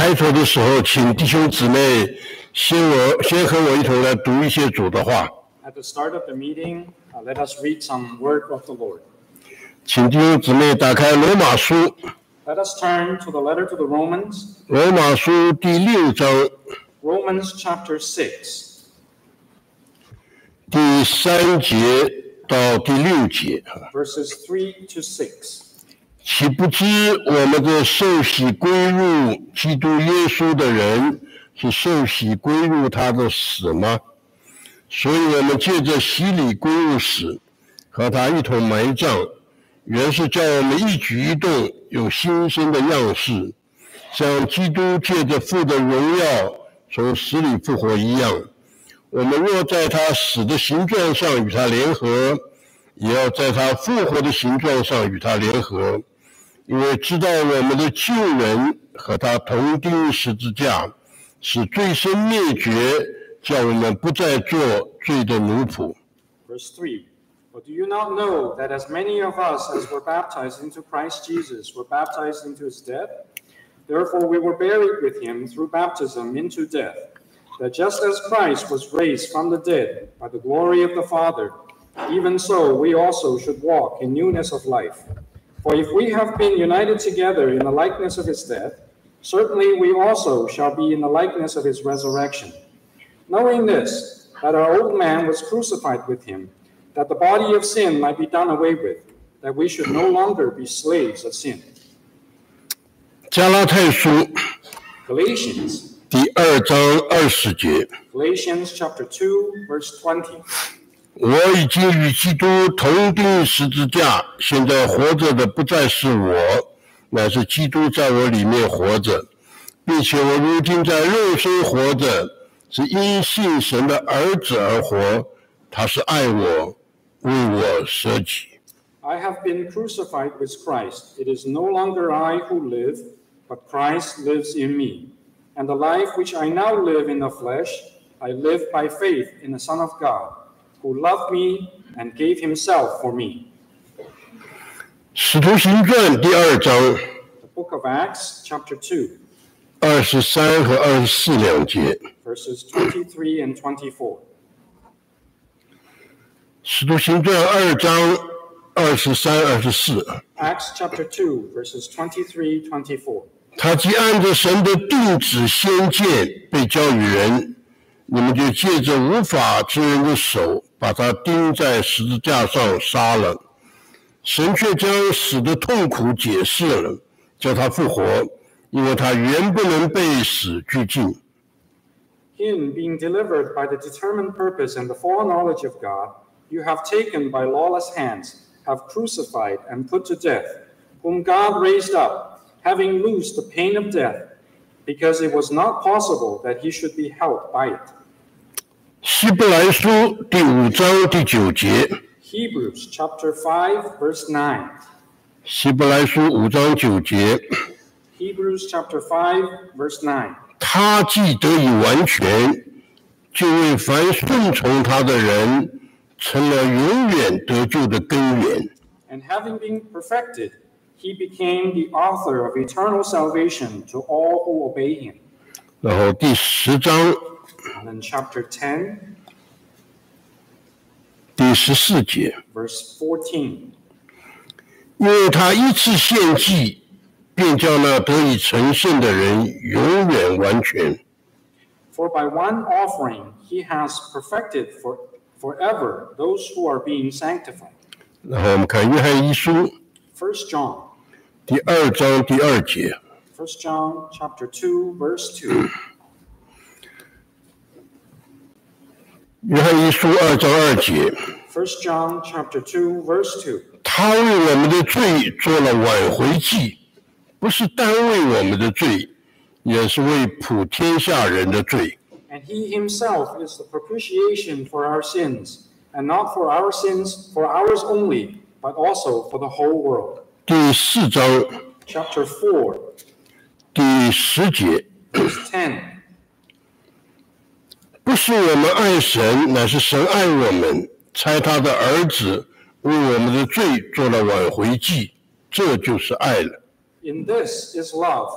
开头的时候，请弟兄姊妹先和我一同来读一些主的话。 At the start of the meeting, let us read some word of the Lord. 请弟兄姊妹打开罗马书。 Let us turn to the letter to the Romans. 罗马书第6章。 Romans chapter 6. 第3节到第6节。 Verses 3 to 6. 岂不知我们的受洗归入基督耶稣的人，是受洗归入他的死吗？所以我们借着洗礼归入死，和他一同埋葬，原是叫我们一举一动有新生的样式，像基督借着父的荣耀从死里复活一样。我们若在他死的形状上与他联合，也要在他复活的形状上与他联合，因为知道我们的旧人和他同钉十字架，使罪身灭绝，叫我们不再做罪的奴仆。 Verse 3. But do you not know that as many of us as were baptized into Christ Jesus were baptized into his death? Therefore we were buried with him through baptism into death, that just as Christ was raised from the dead by the glory of the Father, even so we also should walk in newness of life. For if we have been united together in the likeness of his death, certainly we also shall be in the likeness of his resurrection. Knowing this, that our old man was crucified with him, that the body of sin might be done away with, that we should no longer be slaves of sin. 加拉太书 Galatians 第2章20节。 Galatians chapter 2, verse 20. 我已经与基督同钉十字架，现在活着的不再是我，乃是基督在我里面活着，并且我如今在肉身活着，是因信神的儿子而活，他是爱我，为我舍己。 I have been crucified with Christ. It is no longer I who live, but Christ lives in me. And the life which I now live in the flesh, I live by faith in the Son of God, who loved me and gave himself for me. 使徒行传第2章 The book of Acts, chapter 2, 23和24两节。 verses 23 and 24. 使徒行传2章23、24。 Acts chapter 2, verses 23, 24. 他既按着神的定旨先见被交与人，你们就借着无法之人的手，把他钉在十字架上杀了。神却将死的痛苦解释了，叫他复活，因为他原不能被死拘禁。 Him being delivered by the determined purpose and the foreknowledge of God, you have taken by lawless hands, have crucified and put to death, whom God raised up, having loosed the pain of death, because it was not possible that he should be held by it. 希伯来书第5章第9节。 Hebrews chapter 5, verse 9. 希伯来书5章9节。 Hebrews chapter 5, verse 9. 他既得以完全，就为凡顺从他的人成了永远得救的根源。 And having been perfected, he became the author of eternal salvation to all who obey him. 然后第10章 And then chapter 10, 第14节， verse 14. 因为他一次献祭，便叫那得以成圣的人永远完全。 For by one offering he has perfected forever those who are being sanctified. 然后我们看约翰一书 1 John, 第2章第2节， 1 John chapter 2, verse 2. 约翰一书2章2节， 1 John chapter 2, verse 2. 他为我们的罪做了挽回祭，不是单为我们的罪，也是为普天下人的罪。 And he himself is the propitiation for our sins, and not for our sins, for ours only, but also for the whole world. 第4章 Chapter 4, 第10节， verse 10. 不是我们爱神，乃是神爱我们，差他的儿子为我们的罪做了挽回祭，这就是爱了。 In this is love,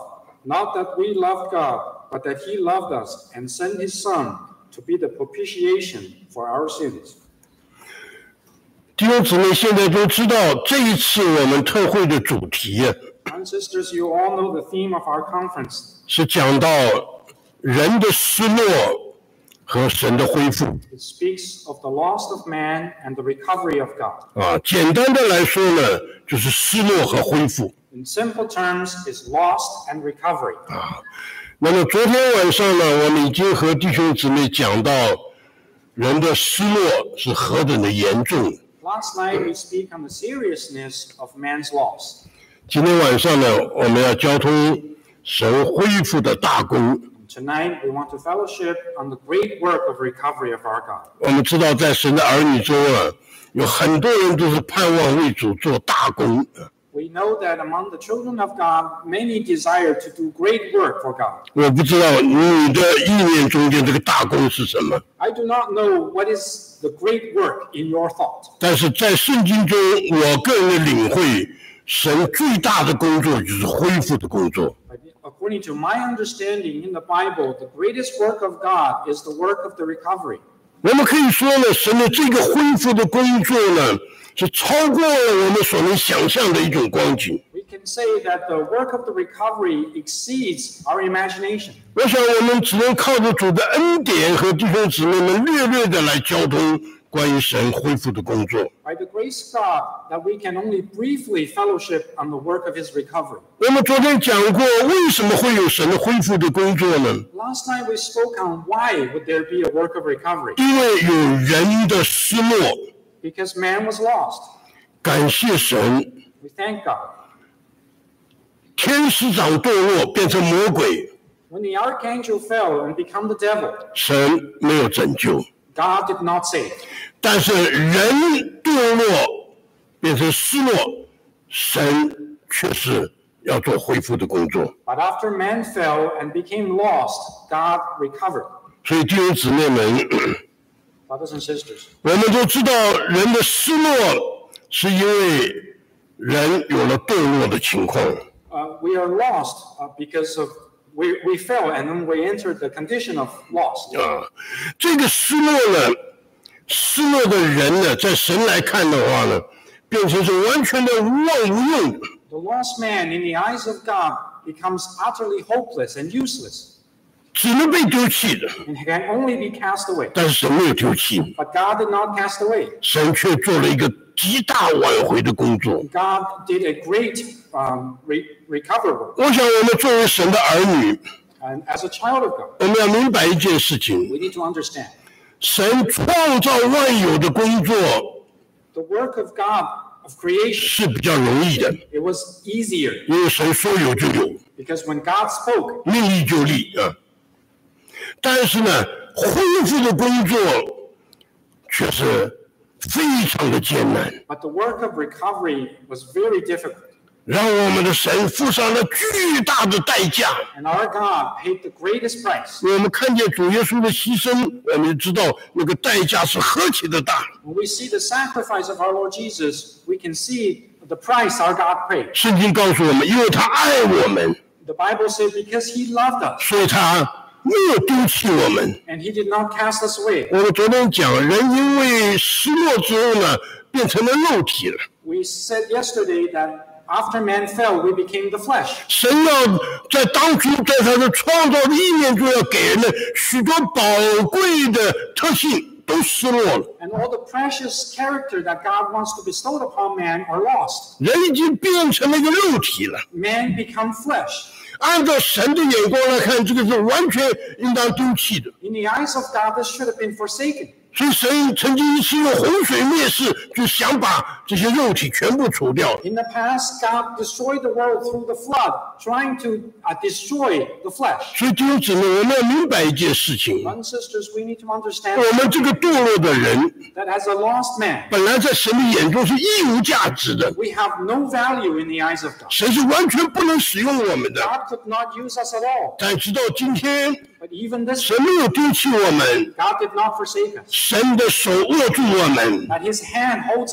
Not that we loved God, but that he loved us and sent his Son to be the propitiation for our sins. 弟兄姊妹，现在都知道这一次我们特会的主题 And sisters, you all know the theme of our conference. 是讲到人的失落和神的恢复。 It speaks of the loss of man and the recovery of God. 简单的来说呢，就是失落和恢复。 In simple terms, is lost and recovery. 那么昨天晚上呢，我们已经和弟兄姊妹讲到人的失落是何等的严重。 Last night we speak on the seriousness of man's loss. 今天晚上呢，我们要交通神恢复的大功。 Tonight we want to fellowship on the great work of recovery of our God. 我们知道在神的儿女中有很多人都是盼望为主做大功。 We know that among the children of God, many desire to do great work for God. 我不知道你的意念中间这个大功是什么。 I do not know what is the great work in your thought. 但是在圣经中，我个人的领会，神最大的工作就是恢复的工作。 But according to my understanding in the Bible, the greatest work of God is the work of the recovery. 我们可以说呢，神的这个恢复的工作呢，是超过了我们所能想象的一种光景。 We can say that the work of the recovery exceeds our imagination. 我想我们只能靠着主的恩典和弟兄姊妹们略的来交通关于神恢复的工作。 By the grace of God, that we can only briefly fellowship on the work of his recovery. 我们昨天讲过，为什么会有神的恢复的工作呢？ Last night we spoke on why would there be a work of recovery. 因为有人的失落。 Because man was lost. 感谢神， We thank God. 天使长堕落变成魔鬼， When the archangel fell and became the devil, 神没有拯救。 God did not save. 但是人堕落变成失落，神却是要做恢复的工作。 But after man fell and became lost, God recovered. 所以弟兄姊妹们， Brothers and sisters, 我们都知道人的失落是因为人有了堕落的情况。 we are lost because of we fell and then we entered the condition of lost. 这个失落呢，失落的人呢，在神来看的话呢，变成是完全的无望无用的。 The lost man in the eyes of God becomes utterly hopeless and useless 只能被丢弃的， and can only be cast away. 但是神没有丢弃， But God did not cast away. 神却做了一个极大挽回的工作。 God did a great recovery work. 我想我们作为神的儿女， And as a child of God, 我们要明白一件事情： we need to understand 神创造万有的工作 the work of God of creation. 是比较容易的， It was easier 因为神说有就有， because when God spoke, 命立就立啊。但是呢，恢复的工作却是非常的艰难， but the work of recovery was very difficult. 让我们的神付上了巨大的代价。 And our God paid the greatest price. 我们看见主耶稣的牺牲，我们就知道那个代价是何其的大。 When we see the sacrifice of our Lord Jesus, we can see the price our God paid. 圣经告诉我们，因为他爱我们， The Bible says because he loved us 所以他没有丢弃我们。 and he did not cast us away. 我们昨天讲，人因为失落之后呢，变成了肉体了。 We said yesterday that after man fell, we became the flesh. 神要在当初在他的创造的意念中，要给人的许多宝贵的特性都失落了。 And all the precious character that God wants to bestow upon man are lost. 人已经变成了一个肉体了。 Man become flesh. 按照神的眼光来看，这个是完全应当丢弃的。 In the eyes of God, this should have been forsaken. 所以神曾经是用洪水灭世，就想把这些肉体全部除掉。 In the past, God destroyed the world through the flood, trying to destroy the flesh. 所以弟兄姊妹，我们要明白一件事情： Brothers and sisters, we need to understand 我们这个堕落的人， that as a lost man, 本来在神的眼中是一无价值的， we have no value in the eyes of God. 神是完全不能使用我们的。 God could not use us at all. 但直到今天， But even this, 神没有丢弃我们， God did not forsake us. 神的手握住我们， That his hand holds us.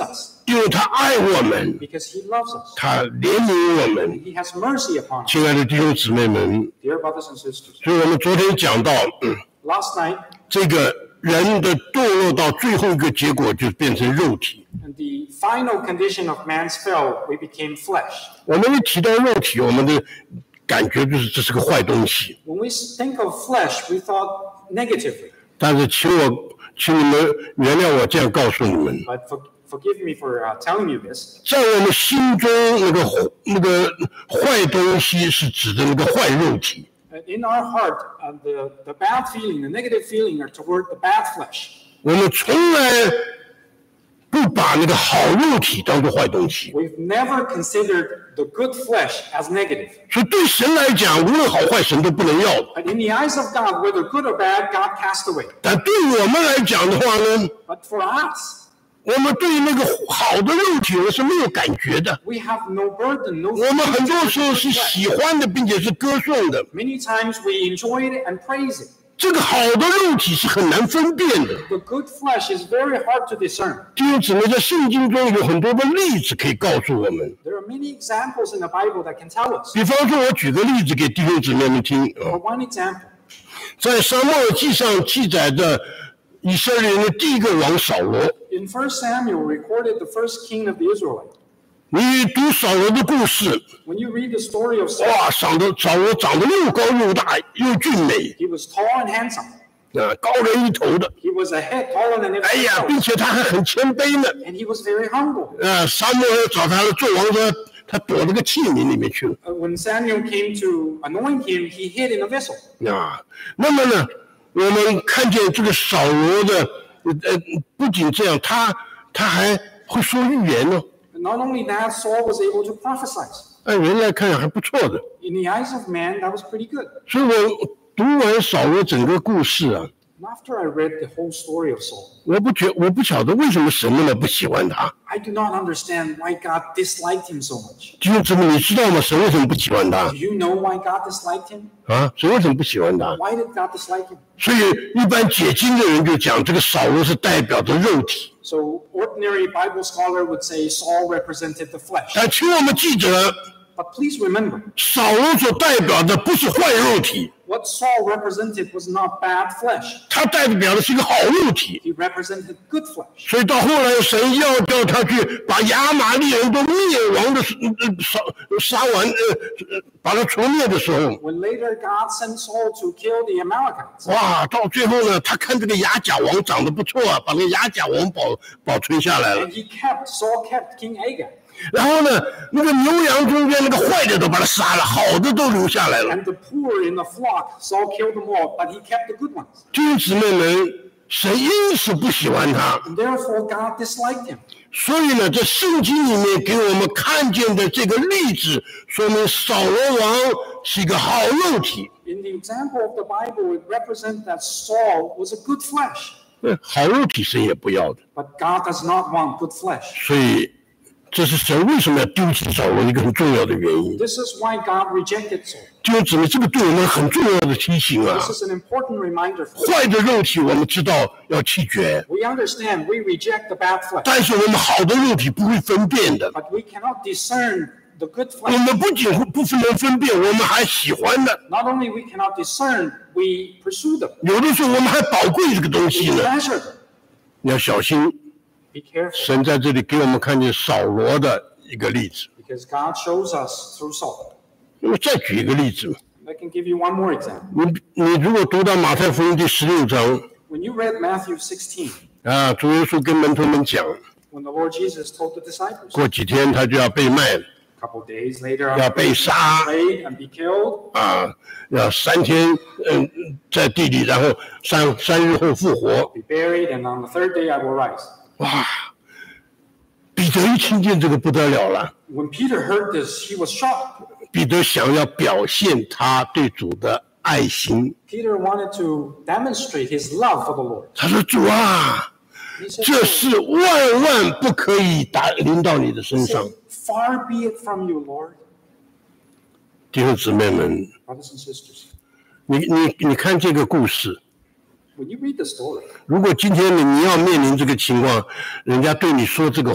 因为他爱我们， because He loves us. 他怜悯我们。 He has mercy upon us. 亲爱的弟兄姊妹们， Dear brothers and sisters, 所以我们昨天讲到， last night, 这个人的堕落到最后一个结果就变成肉体。 and the final condition of man's fall, we became flesh. 我们一提到肉体，我们的感觉就是这是个坏东西。 When we think of flesh, we thought negatively. 但是请你们原谅我这样告诉你们， But forgive me for telling you this. 在我们心中那个坏东西是指的那个坏肉体。 In our heart, the bad feeling, the negative feeling are toward the bad flesh. 我们从来不把那个好肉体当作坏东西， We've never considered the good flesh as negative. 所以对神来讲，无论好坏，神都不能要。 But in the eyes of God, whether good or bad, God cast away. 但对我们来讲的话呢， But for us, 我们对那个好的肉体我是没有感觉的。 we have no burden, no 我们很多 fear 时候 for 是 the flesh. 喜欢的，并且是歌颂的。 Many times we enjoy it and praise it. 这个好的肉体是很难分辨的。 The good flesh is very hard to discern. 弟兄姊妹，在圣经中有很多的例子可以告诉我们。 There are many examples in the Bible that can tell us. 比方说，我举个例子给弟兄姊妹们听 For one example, 在撒母耳记上记载着以色列人的第一个王扫罗。 in 1 Samuel recorded the first king of the Israelites. 你读扫罗的故事， When you read the story of Saul, 哇，扫罗长得又高又大又俊美， he was tall and handsome. 高人一头的。 He was a head taller than 哎 everyone 呀，并 else. 且他还很谦卑呢。 And he was very humble. 撒母耳找他做王时，他躲到个器皿里面去了。 When Samuel came to anoint him, he hid in a vessel. 那么呢，我们看见这个扫罗的，不仅这样，他还会说预言呢。 Not only that, Saul was able to prophesy. 按人来看还不错的。 In the eyes of man, that was pretty good. 所以我读完扫罗整个故事啊， And after I read the whole story of Saul, 我不晓得为什么神那么不喜欢他。 I do not understand why God disliked him so much. 弟兄姊妹，你知道吗？神为什么不喜欢他 Do you know why God disliked him? 啊？神为什么不喜欢他？ Why did God dislike him? 所以一般解经的人就讲，这个扫罗是代表着肉体。 So ordinary Bible scholar would say Saul represented the flesh. 但请我们记着， But please remember, 扫罗所代表的不是坏肉体， what Saul represented was not bad flesh. 他代表的是一个好肉体。 He represented good flesh. 所以到后来，神要叫他去把亚玛力人都灭亡的杀完，把他除灭的时候， When later God sent Saul to kill the Amalekites, 哇，到最后呢，他看这个亚甲王长得不错啊，把那个亚甲王保存下来了。 and Saul kept King Agag. 然后呢，那个牛羊中间那个坏的都把他杀了，好的都留下来了。 And the poor in the flock, Saul killed them all, but he kept the good ones. 弟兄姊妹们，神因此不喜欢他， And therefore, God disliked him. 所以呢，在圣经里面给我们看见的这个例子，说明扫罗王是一个好肉体。 In the example of the Bible, it represents that Saul was a good flesh. 好肉体神也不要的， But God does not want good flesh. 所以这是神为什么要丢弃扫罗一个很重要的原因。 This is why God rejected Saul. 弟兄姊妹，这个对我们很重要的提醒啊！ This is an important reminder for us. 坏的肉体我们知道要弃绝， We understand we reject the bad flesh, 但是我们好的肉体不会分辨的。 but we cannot discern the good 我 flesh. 们不仅不能分辨，我们还喜欢的。 Not only we cannot discern, we pursue them. 有的时候我们还宝贵这个东西 We 呢。 treasure them. 你要小心， Be careful, 神在这里给我们看见扫罗的一个例子。 because God shows us through Saul. 那么再举一个例子嘛， I can give you one more example. 你如果读到马太福音第16章 When you read Matthew 16, 啊，主耶稣跟门徒们讲， when the Lord Jesus told the disciples, 过几天他就要被卖 a couple of days later, 要 after 被 he 杀 betrayed and be killed, 啊，要3天在地里，然后三日后复活。 be buried, and on the third day I will rise. 哇，彼得一听见这个不得了了， When Peter heard this, he was shocked. 彼得想要表现他对主的爱心。 Peter wanted to demonstrate his love for the Lord. 他说：“主啊， He said, 这事万不可以临到你的身上。 Far be it from you, Lord. ” 弟兄姊妹们， Brothers and sisters, 你看这个故事， when you read the story, 如果今天你要面临这个情况，人家对你说这个话，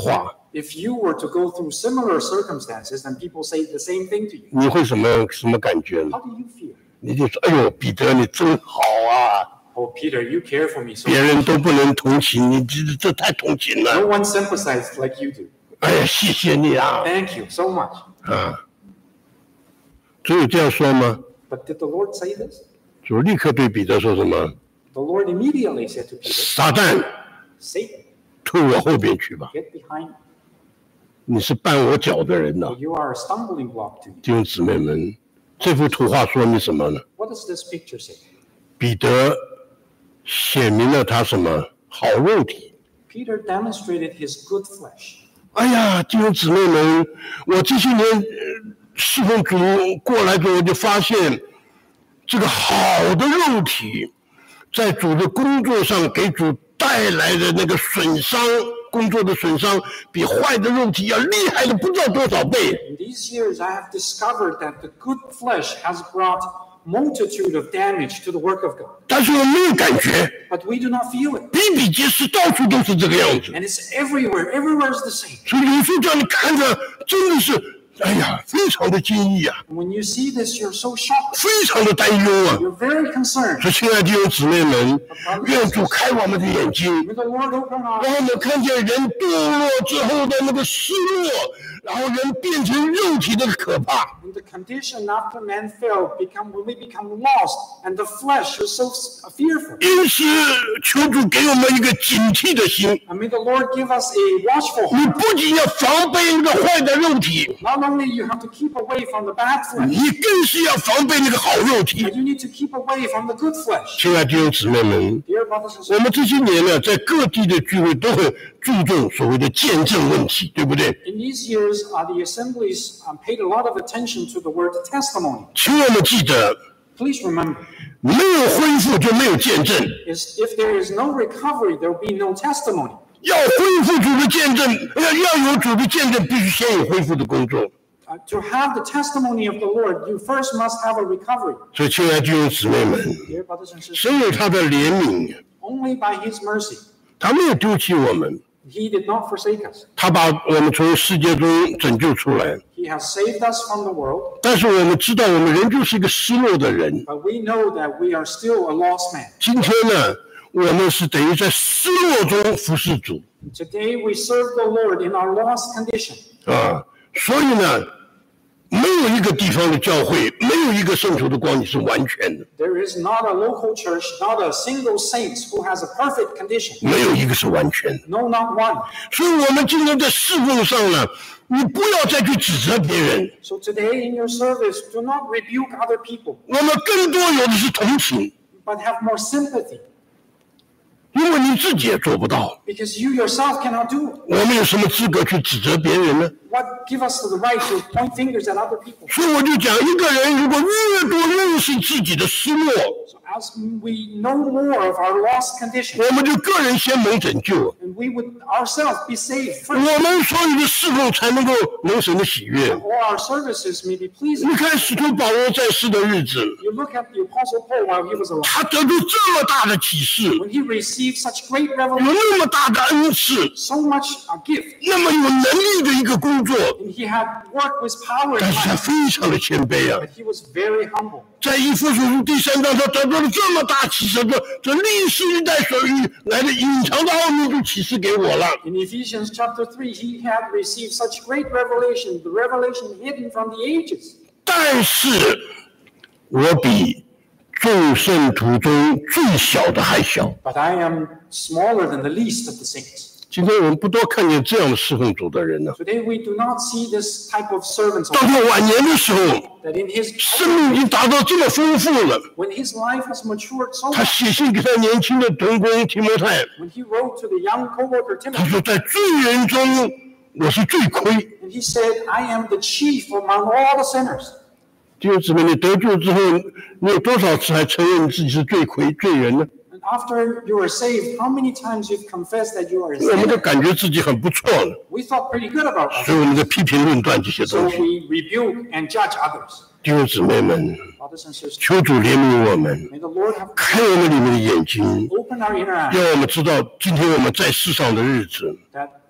If you were to go through similar circumstances and people say the same thing to you, 你会什么感觉呢？ how do you feel? 你就说：“哎呦，彼得你真好啊！ Oh, Peter, you care for me so 别人 much. 都不能同情你，这太同情 No 了。 one sympathized like you do. 哎呀，谢谢你啊！ Thank you so much. 啊，主有这样说吗？ But did the Lord say this? 主立刻对彼得说什么？ The Lord immediately said to Peter, 撒旦， Satan, 退我后边去吧！ get behind me. 你是绊我脚的人呐、 For you are a stumbling block to me. 弟兄姊妹们，这幅图画说明什么呢？ What does this picture say? 彼得显明了他什么好肉体。 Peter demonstrated his good flesh. 哎呀，弟兄姊妹们，我这些年侍奉主过来之后，我就发现这个好的肉体，在主的工作上给主带来的那个损伤，工作的损伤，比坏的肉体要厉害的不知道多少倍。 In these years, I have discovered that the good flesh has brought multitude of damage to the work of God. 但是我没有感觉， But we do not feel it. 比比皆是，到处都是这个样子。 And it's everywhere. Everywhere is the same. 所以有时候叫你看着，真的是，哎呀，非常的惊异啊， And when you see this, you're so shocked. 非常的担忧啊。 You're very concerned. 所以，亲爱的弟兄姊妹们，愿主开我们的眼睛， May the Lord open our 让 eyes. 我们看见人堕落之后的那个失落，然后人变成肉体的可怕。 And the condition after man fell when we become lost, and the flesh is so fearful. 因此，求主给我们一个警惕的心。 And may the Lord give us a watchful 你 heart. 不仅要防备那个坏的肉体， Not only you have to keep away from the bad flesh, 你更是要防备那个好肉体。 but you need to keep away from the good flesh. 亲爱的弟兄姊妹们， Dear brothers and 我 sisters, 们这些年呢，在各地的聚会都很注重所谓的见证问题，对不对？ in these years, the assemblies paid a lot of attention to the word testimony. 请我们记得， Please remember, 没有恢复就没有见证。 if there is no recovery, there will be no testimony. 要恢复主的见证，要有主的见证，必须先有恢复的工作。 To have the testimony of the Lord, you first must have a recovery. 所以，亲爱的弟兄姊妹们， Dear brothers and sisters, 神有他的怜悯， only by His mercy, 他没有丢弃我们， He did not forsake us. 他把我们从世界中拯救出来。 He has saved us from the world, 但是我们知道，我们仍旧是一个失落的人。 but we know that we are still a lost man. 今天呢，我们是等于在失落中服侍主 Today we serve the Lord in our lost condition. 啊，所以呢，没有一个地方的教会，没有一个圣徒的光景是完全的， There is not a local church, not a single saint who has a perfect condition. 没有一个是完全的。 No, not one. 所以，我们今天在侍奉上呢，你不要再去指责别人， So today in your service, do not rebuke other people, 我们更多有的是同情， but have more sympathy, 因为你自己也做不到， because you yourself cannot do it. 我们有什么资格去指责别人呢？ What give us the right to point fingers at other people? 所以我就讲，一个人如果越多认识自己的失落， So as we know more of our lost condition, 我们就个人先蒙拯救， and we would ourselves be saved 我 first. 们所有的侍奉才能够蒙神的喜悦。 All our services may be pleasing. 你看使徒保罗在世的日子， You look at the Apostle Paul while he was alive. 他得到这么大的启示， When he received such great 有 revelation, 那么大的恩赐， so much a gift, 那么有能力的一个工作， and he had worked with power in 但是他 life, 非常的谦卑啊。 but he was very humble. 在以弗所书第3章，他得到了这么大启示，这历世历代所遇来的隐藏的奥秘就启示给我了。 In Ephesians chapter 3, he had received such great revelation, the revelation hidden from the ages. 但是，我比众圣徒中最小的还小。 But I am smaller than the least of the saints. 今天我们不多看见这样的侍奉主的人呢。 Today we do not see this type of servants 到他晚年的时候， that in his 生命已经达到这么丰富了。 when his life has matured so 他 much, 写信给他年轻的同工提摩太， when he wrote to the young co-worker 他 Timothy, 说：“在罪人中，我是最亏。 and he said, I am the chief among all the sinners. ” 弟兄姊妹，你得救之后，你有多少次还承认自己是罪人呢？ And after you are saved, how many times you've confessed that you are a 我们都 sinner? 感觉自己很不错了， We thought pretty good about 所以 us. 我们在批评论断这些 So 东西。 we rebuke and judge others. 弟兄姊妹们， Brothers and sisters, 求主怜悯我们， may the Lord have 开我们里面的眼睛， opened our inner eyes 让我们知道今天我们在世上的日子， that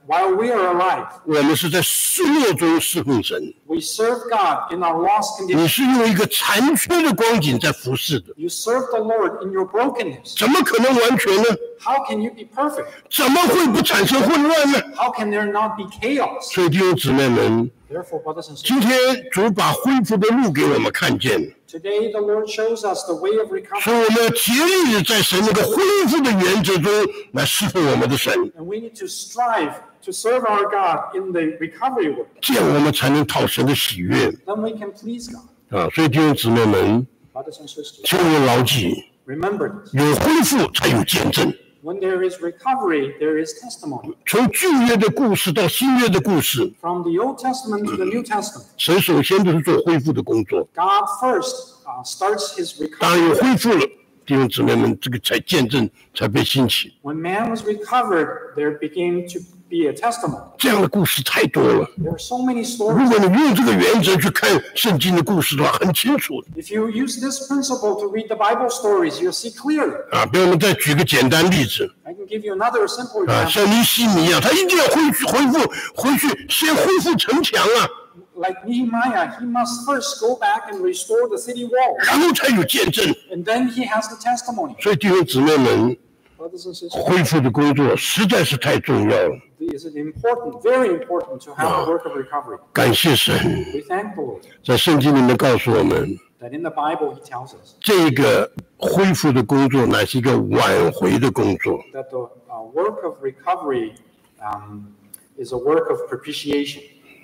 while we are alive, 我们是在失落中侍奉神。 we serve God in our lost 你 condition. 是用一个残缺的光景在服侍的， You serve the Lord in your brokenness. 怎么可能完全呢？ How can you be perfect? 怎么会不产生混乱呢？ How can there not be chaos? 所以弟兄姊妹们， Therefore, brothers and 今 sisters, 天主把恢复的路给我们看见， today the Lord shows us the way of 所 recovery, 以我们要竭力地在神那个恢复的原则中来侍奉我们的神， and we need to strive to serve our God in the recovery work. 这样我们才能讨神的喜悦 Then we can please God. 啊！所以弟兄姊妹们， Brothers and sisters, 请我们牢记， remember this. 有恢复才有见证。 When there is recovery, there is testimony. 从旧约的故事到新约的故事， From the Old Testament to the New Testament, 神首先都是做恢复的工作。 God first starts his 当然有 recovery. 恢复了，弟兄姊妹们，这个才见证才被兴起。 When man was recovered, there began to be a testimony. 这样的故事太多了。 There are so many 如 stories. 果你用这个原则去看圣经的故事的话，很清楚的 If you use this principle to read the Bible stories, you'll see clearly. 啊。比如我们再举个简单例子 I can give you another simple 啊， example. 像尼希米啊，他一定要回去，先恢复城墙啊， Like Nehemiah, he must first go back and restore the city wall, 然后才有见证。 and then he has the testimony. 所以弟兄姊妹们， Brothers and sisters, 恢复的工作实在是太重要了。 it is important, very important to have a work of recovery. 感谢神， We thank the Lord 在圣经里面告诉我们， that in the Bible he tells us 这个恢复的工作乃是一个挽回的工作。 that the work of recovery is a work of propitiation.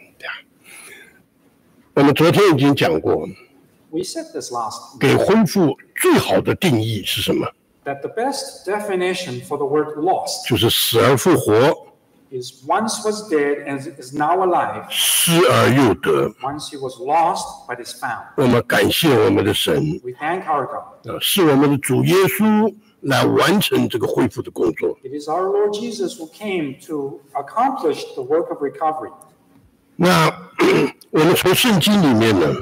我们昨天已经讲过， We said this last 给恢复最好的定义是什么？ that the best definition for the word lost 就是死而复活， is once was dead and is now alive. 失而又得。 Once he was lost but is found. 我们感谢我们的神， We thank our God. 是我们的主耶稣来完成这个恢复的工作。 It is our Lord Jesus who came to accomplish the work of recovery. 那我们从圣经里面呢，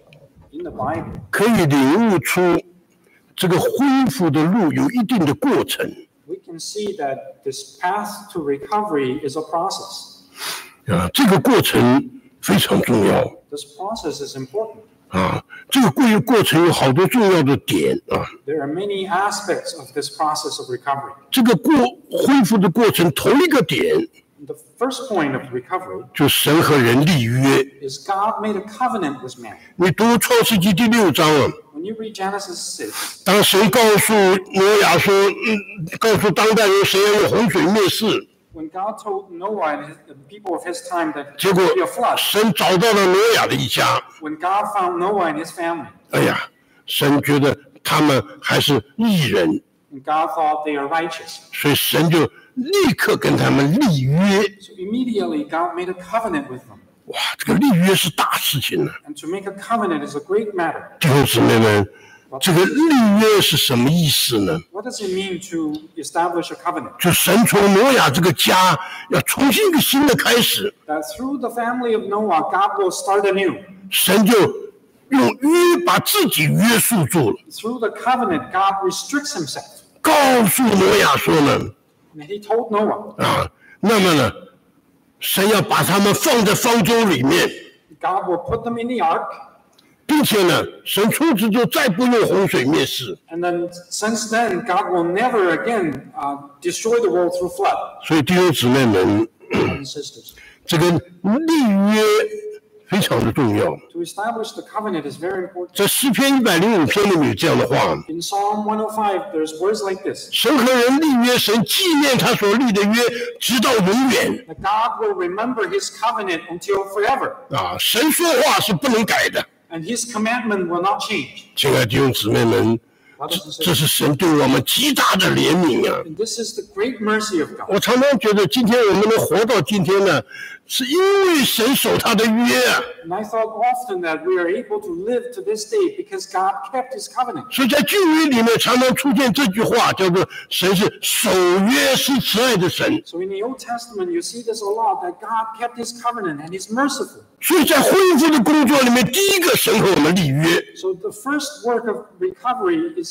In the Bible, 可以领悟出这个恢复的路有一定的过程 we can see that this path to recovery is a process. 啊，这个过程非常重要 This process is important. 啊，这个过程有好多重要的点啊。 There are many aspects of this process of recovery. 这个恢复的过程，头一个点 The first point of recovery 就神和人立约。 is God made a covenant with man. 你读创世纪第6章啊， When you read Genesis 6, 当神告诉挪亚说，告诉当代人谁要用洪水灭世， when God told Noah and the people of his time that 结 there 果 would be a flood, 神找到了挪亚的一家， when God found Noah and his family, 哎呀，神觉得他们还是义人， and God thought they are righteous. 所以神就立刻跟他们立约。 So immediately God made a covenant with them. 哇，这个立约是大事情呢、 And to make a covenant is a great matter. 弟兄姊妹们，这个立约是什么意思呢？ What does it mean to establish a covenant? 就神从挪亚这个家要重新一个新的开始， That through the family of Noah, God will start anew. 神就用约把自己约束住了， Through the covenant, God restricts himself. 告诉挪亚说呢， And he told Noah, 啊，那么呢，神要把他们放在方舟里面， God will put them in the ark. 并且呢，神从此就再不用洪水灭世。 And then since then, God will never again destroy the world through flood. 所以弟兄姊妹们， Brothers and sisters, 这个立约非常的重要。 to establish the covenant is very important. 在诗篇105篇里面有这样的话： In Psalm 105, there's words like this. 神和人立约，神纪念他所立的约，直到永远。 That God will remember his covenant until forever. 啊，神说话是不能改的。 And his commandment will not change. 亲爱的弟兄姊妹们， Brothers and 这 sisters, 是神对我们极大的怜悯啊！ and this is the great mercy of God. 我常常觉得，今天我们能活到今天呢，是因为神守他的约啊。 And I thought often that we are able to live to this day because God kept his covenant. 所以在旧约里面常常出现这句话，叫做“神是守约是慈爱的神 So in the Old Testament, you see this a lot, that God kept his covenant and he's merciful. ”。 所以在恢复的工作里面，第一个神和我们立约， So the first work of recovery is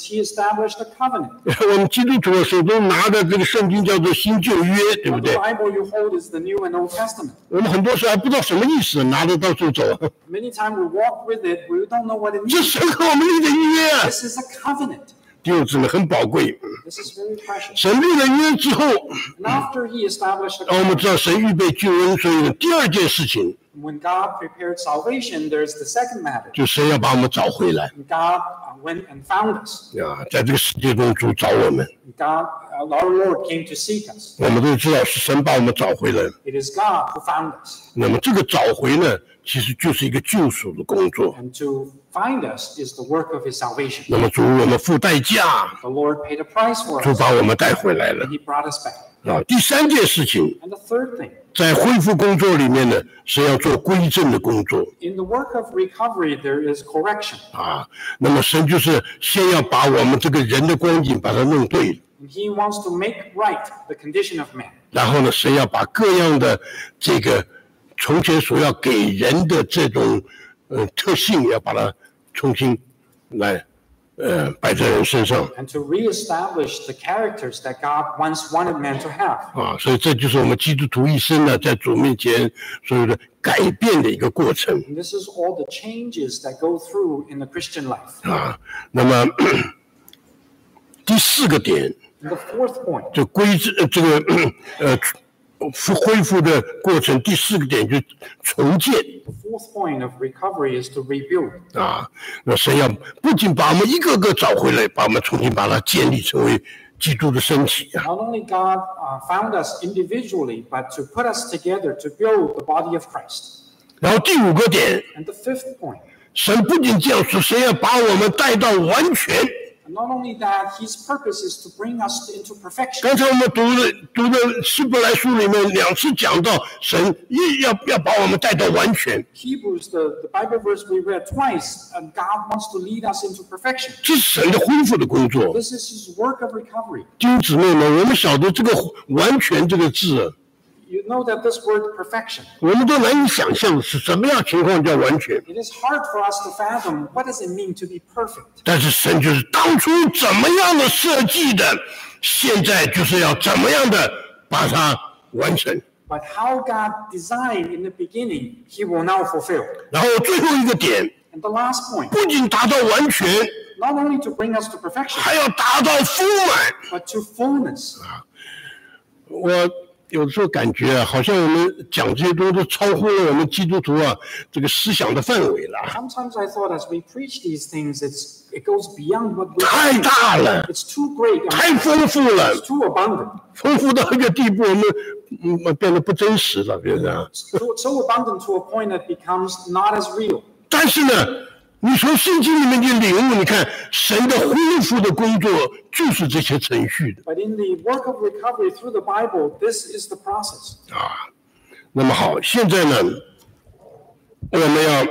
he established a covenant. 我们基督徒手中拿的这个圣经叫做新旧约，对不 The 对？ Bible you hold is the New and Old Testament. 我们很多时候还不知道什么意思，拿着到处走。 Many times we walk with it, we don't know what it 这 means. 神和我们立的约啊， This is a covenant. 弟兄姊妹很宝贵。 This is very precious. 神立了约之后， And after he established a 我们 covenant, 知道神预备救恩，所以呢，第二件事情 when God prepared salvation, there's the second matter. 就神要把我们找回来 And God went and found us. 啊，在这个世界中主找我们， God, our Lord came to seek us. 我们都知道是神把我们找回来。 It is God who found us. 那么这个找回呢，其实就是一个救赎的工作。 And to find us is the work of his salvation. 那么主我们付代价， The Lord paid a price for 主 us, 把我们带回来了 and he brought us back. 啊。第三件事情， And the third thing, 在恢复工作里面呢，是要做归正的工作 in the work of recovery, there is correction. 啊。那么神就是先要把我们这个人的光景把它弄对了。 And he wants to make right the condition of man. 然后呢，神要把各样的这个从前所要给人的这种特性，要把它重新来摆在人身上 And to reestablish the characters that God once wanted man to have. 啊，所以这就是我们基督徒一生呢，在主面前所有的改变的一个过程 And this is all the changes that go through in the Christian life. 啊。那么第四个点， And the fourth point, 就这个恢复的过程，第四个点就是重建。 the fourth point of recovery is to rebuild. 啊，那神要不仅把我们一个个找回来，把我们重新把它建立成为基督的身体啊。 Not only God found us individually, but to put us together to build the body of Christ. 然后第五个点， And the fifth point, 神不仅这样说，神要把我们带到完全。 and not only that, his purpose is to bring us into perfection. 刚才我们读的希伯来书里面2次讲到，神要把我们带到完全， Hebrews, the Bible verse we read twice, and God wants to lead us into perfection. 这是神的恢复的工作。 This is his work of recovery. 弟兄姊妹们，我们晓得这个完全这个字， You know that this word perfection, 我们都难以想象是什么样情况叫完全。 it is hard for us to fathom what does it mean to be perfect. 但是神就是当初怎么样的设计的，现在就是要怎么样的把它完成。 But how God designed in the beginning, he will now fulfill. 然后最后一个点， And the last point, 不仅达到完全， not only to bring us to perfection, 还要达到丰满。 but to fullness. 我有时候感觉啊，好像我们讲这些东西都超乎了我们基督徒啊这个思想的范围了， Sometimes I thought as we preach these things, it goes beyond what we 太大了， It's too great, 太丰富了， it's too abundant. 丰富到一个地步，我们变得不真实了，变成。 So abundant to a point that becomes not as real. 但是呢，你从圣经里面去领悟，你看神的恢复的工作就是这些程序的 But in the work of recovery through the Bible, this is the process. 啊。那么好，现在呢，我们要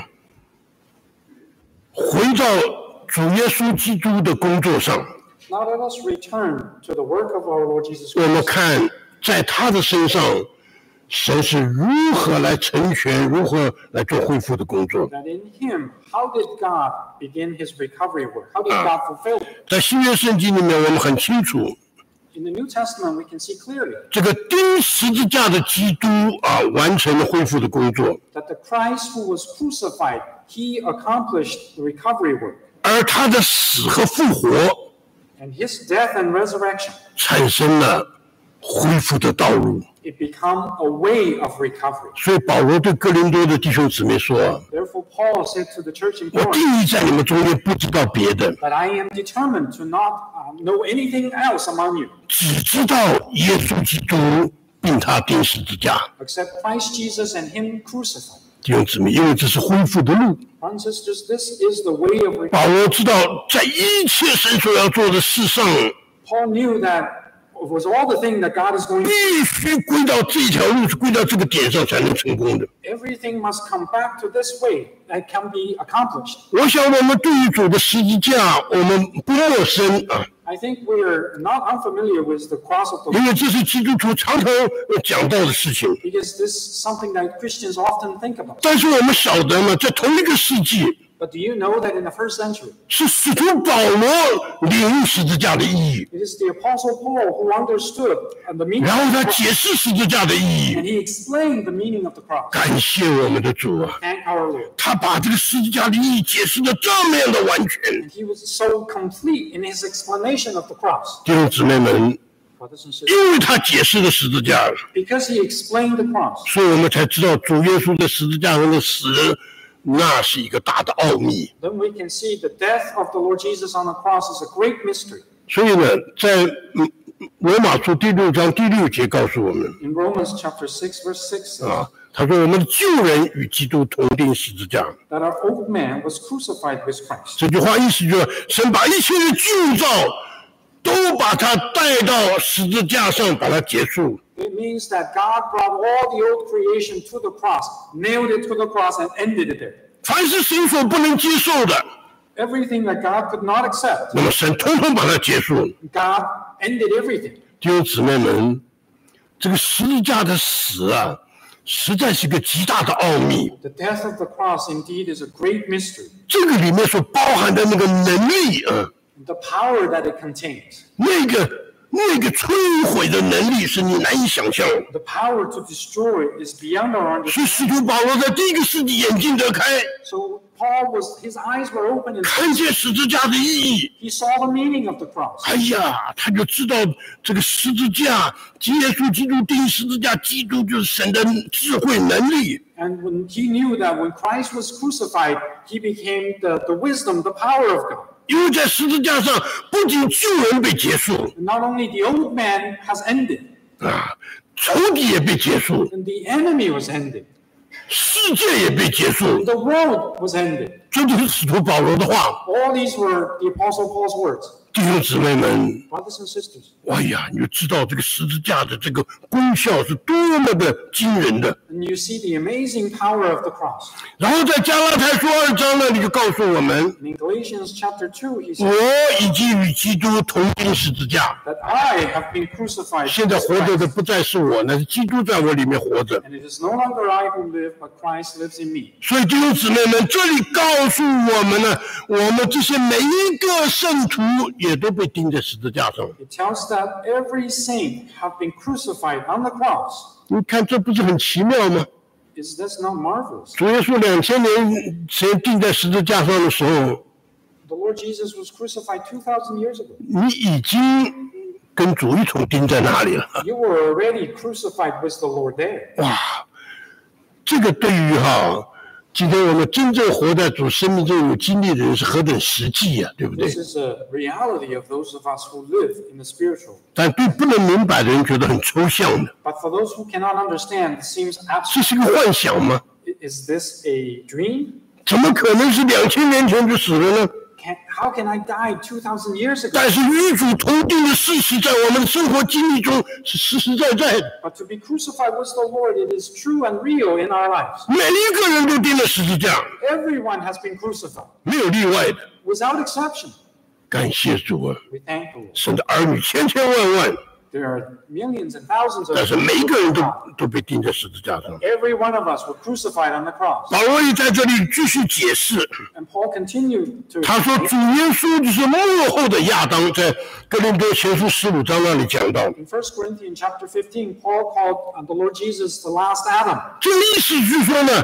回到主耶稣基督的工作上， Now let us return to the work of our Lord Jesus 我们 Christ. 看在他的身上，神是如何来成全，如何来做恢复的工作。 That in him, how did God begin his recovery work? How did God fulfill it? 在新约圣经里面，我们很清楚， In the New Testament, we can see clearly 这个钉十字架的基督啊，完成了恢复的工作。 that the Christ who was crucified, he accomplished the recovery work. 而他的死和复活 And his death and resurrection, 产生了恢复的道路。 it became a way of recovery. 所以保罗对哥林多的弟兄姊妹说 Therefore, Paul said to the church in：“ 我 Corinth 定义在你们中间不知道别的， that I am determined to not know anything else among you 只知道耶稣基督并他钉十字架。 except Christ Jesus and him crucified. ” 弟兄姊妹，因为这是恢复的路。 Brothers and sisters, this is the way of recovery. 保罗知道，在一切神所要做的事上， Paul knew that it was all the thing that God is going to 必须归到这条路，归到这个点上才能成功的。 everything must come back to this way that can be accomplished. 我想我们对于主的十字架，我们不陌生啊。 I think we're not unfamiliar with the cross of the 因 Lord 为这是基督徒常常讲到的事情。 because this is something that Christians often think about. 但是我们晓得呢，在同一个世纪， But do you know that in the first century, 是使徒保罗领悟十字架的意义， it is the Apostle Paul who understood the meaning 然后 of 他 the 解 cross, 释十字架的意义。 and he explained the meaning of the cross. 感谢我们的主啊， Thank our Lord. 他把这个十字架的意义解释的这么样的完全。 And he was so complete in his explanation of the cross. 弟兄姊妹们， Brothers and sisters, 因为他解释了十字架， because he explained the cross, 所以我们才知道主耶稣在十字架上的死，那是一个大的奥秘。 then we can see the death of the Lord Jesus on the cross is a great mystery. 所以呢，在罗马书第6章第6节告诉我们 In Romans chapter 6, verse 6 says 啊，他说我们的旧人与基督同钉十字架。 that our old man was crucified with Christ. 这句话意思就是神把一切的旧造都把它带到十字架上，把它结束。 It means that God brought all the old creation to the cross, nailed it to the cross, and ended it there. 凡是神所不能接受的， Everything that God could not accept, 那么神统统把它结束。 God ended everything. 弟兄姊妹们，这个十字架的死啊，实在是个极大的奥秘。 The death of the cross indeed is a great mystery. 这个里面所包含的那个能力啊， The power that it contains, 那个摧毁的能力是你难以想象的。 the power to destroy is beyond our 所以 understanding. 使徒保罗在第一个世纪眼睛得开， So Paul his eyes were open and 看见十字架的意义。 he saw the meaning of the cross. 哎呀，他就知道这个十字架，耶稣基督钉十字架，基督就是神的智慧能力。 And when he knew that when Christ was crucified, he became the wisdom, the power of God. 因为在十字架上，不仅旧人被结束 And not only the old man has ended, 啊，仇敌也被结束， and the enemy was ended, 世界也被结束 and。the world was ended. 这就是使徒保罗的话， All these were the Apostle Paul's words. 弟兄姊妹们。 Brothers and sisters, 哎呀，你就知道这个十字架的这个功效是多么的惊人的。 and you see the amazing power of the cross. 然后在加拉太书2章呢，你就告诉我们， And in Galatians chapter 2, he 我 says 已经与基督同钉十字架。 that I have been crucified 现在 with 活着的 Christ. 不再是我，那是基督在我里面活着。 And it is no longer I who live, but Christ lives in me. 所以弟兄姊妹们，这里告诉我们呢，我们这些每一个圣徒也都被钉在十字架上。 It tells that every saint have been crucified on the cross. 你看，这不是很奇妙吗？ Is this not marvelous? 主耶稣2000年前钉在十字架上的时候， The Lord Jesus was crucified 2,000 years ago. 你已经跟主一同钉在那里了。 You were already crucified with the Lord there. 哇，这个对于今天我们真正活在主生命中有经历的人是何等实际呀、对不对？ This is a reality of those of us who live in the spiritual. 但对不能明白的人觉得很抽象的， But for those who cannot understand, it seems 这 abstract. 是个幻想吗？ Is this a dream? 怎么可能是2000年前就死了呢？ How can I die 2,000 years ago? 但是与主同定的事实，在我们的生活经历中是实实在在的。 But to be crucified with the Lord, it is true and real in our lives. 每一个人都钉了十字架， Everyone has been crucified, 没有例外的。 without exception. 感谢主啊！ We thank the Lord. 神的儿女千千万万， There are millions and thousands of 但是 people 每一个人 who 都 are 都被钉在十字架上。 Every one of us were crucified on the cross. 保罗也在这里继续解释， And Paul continued to 他说主耶稣就是幕后的亚当，在哥林多前书15章那里讲到， In 1 Corinthians chapter 15, Paul called the Lord Jesus the last Adam. 这个意思就是说呢，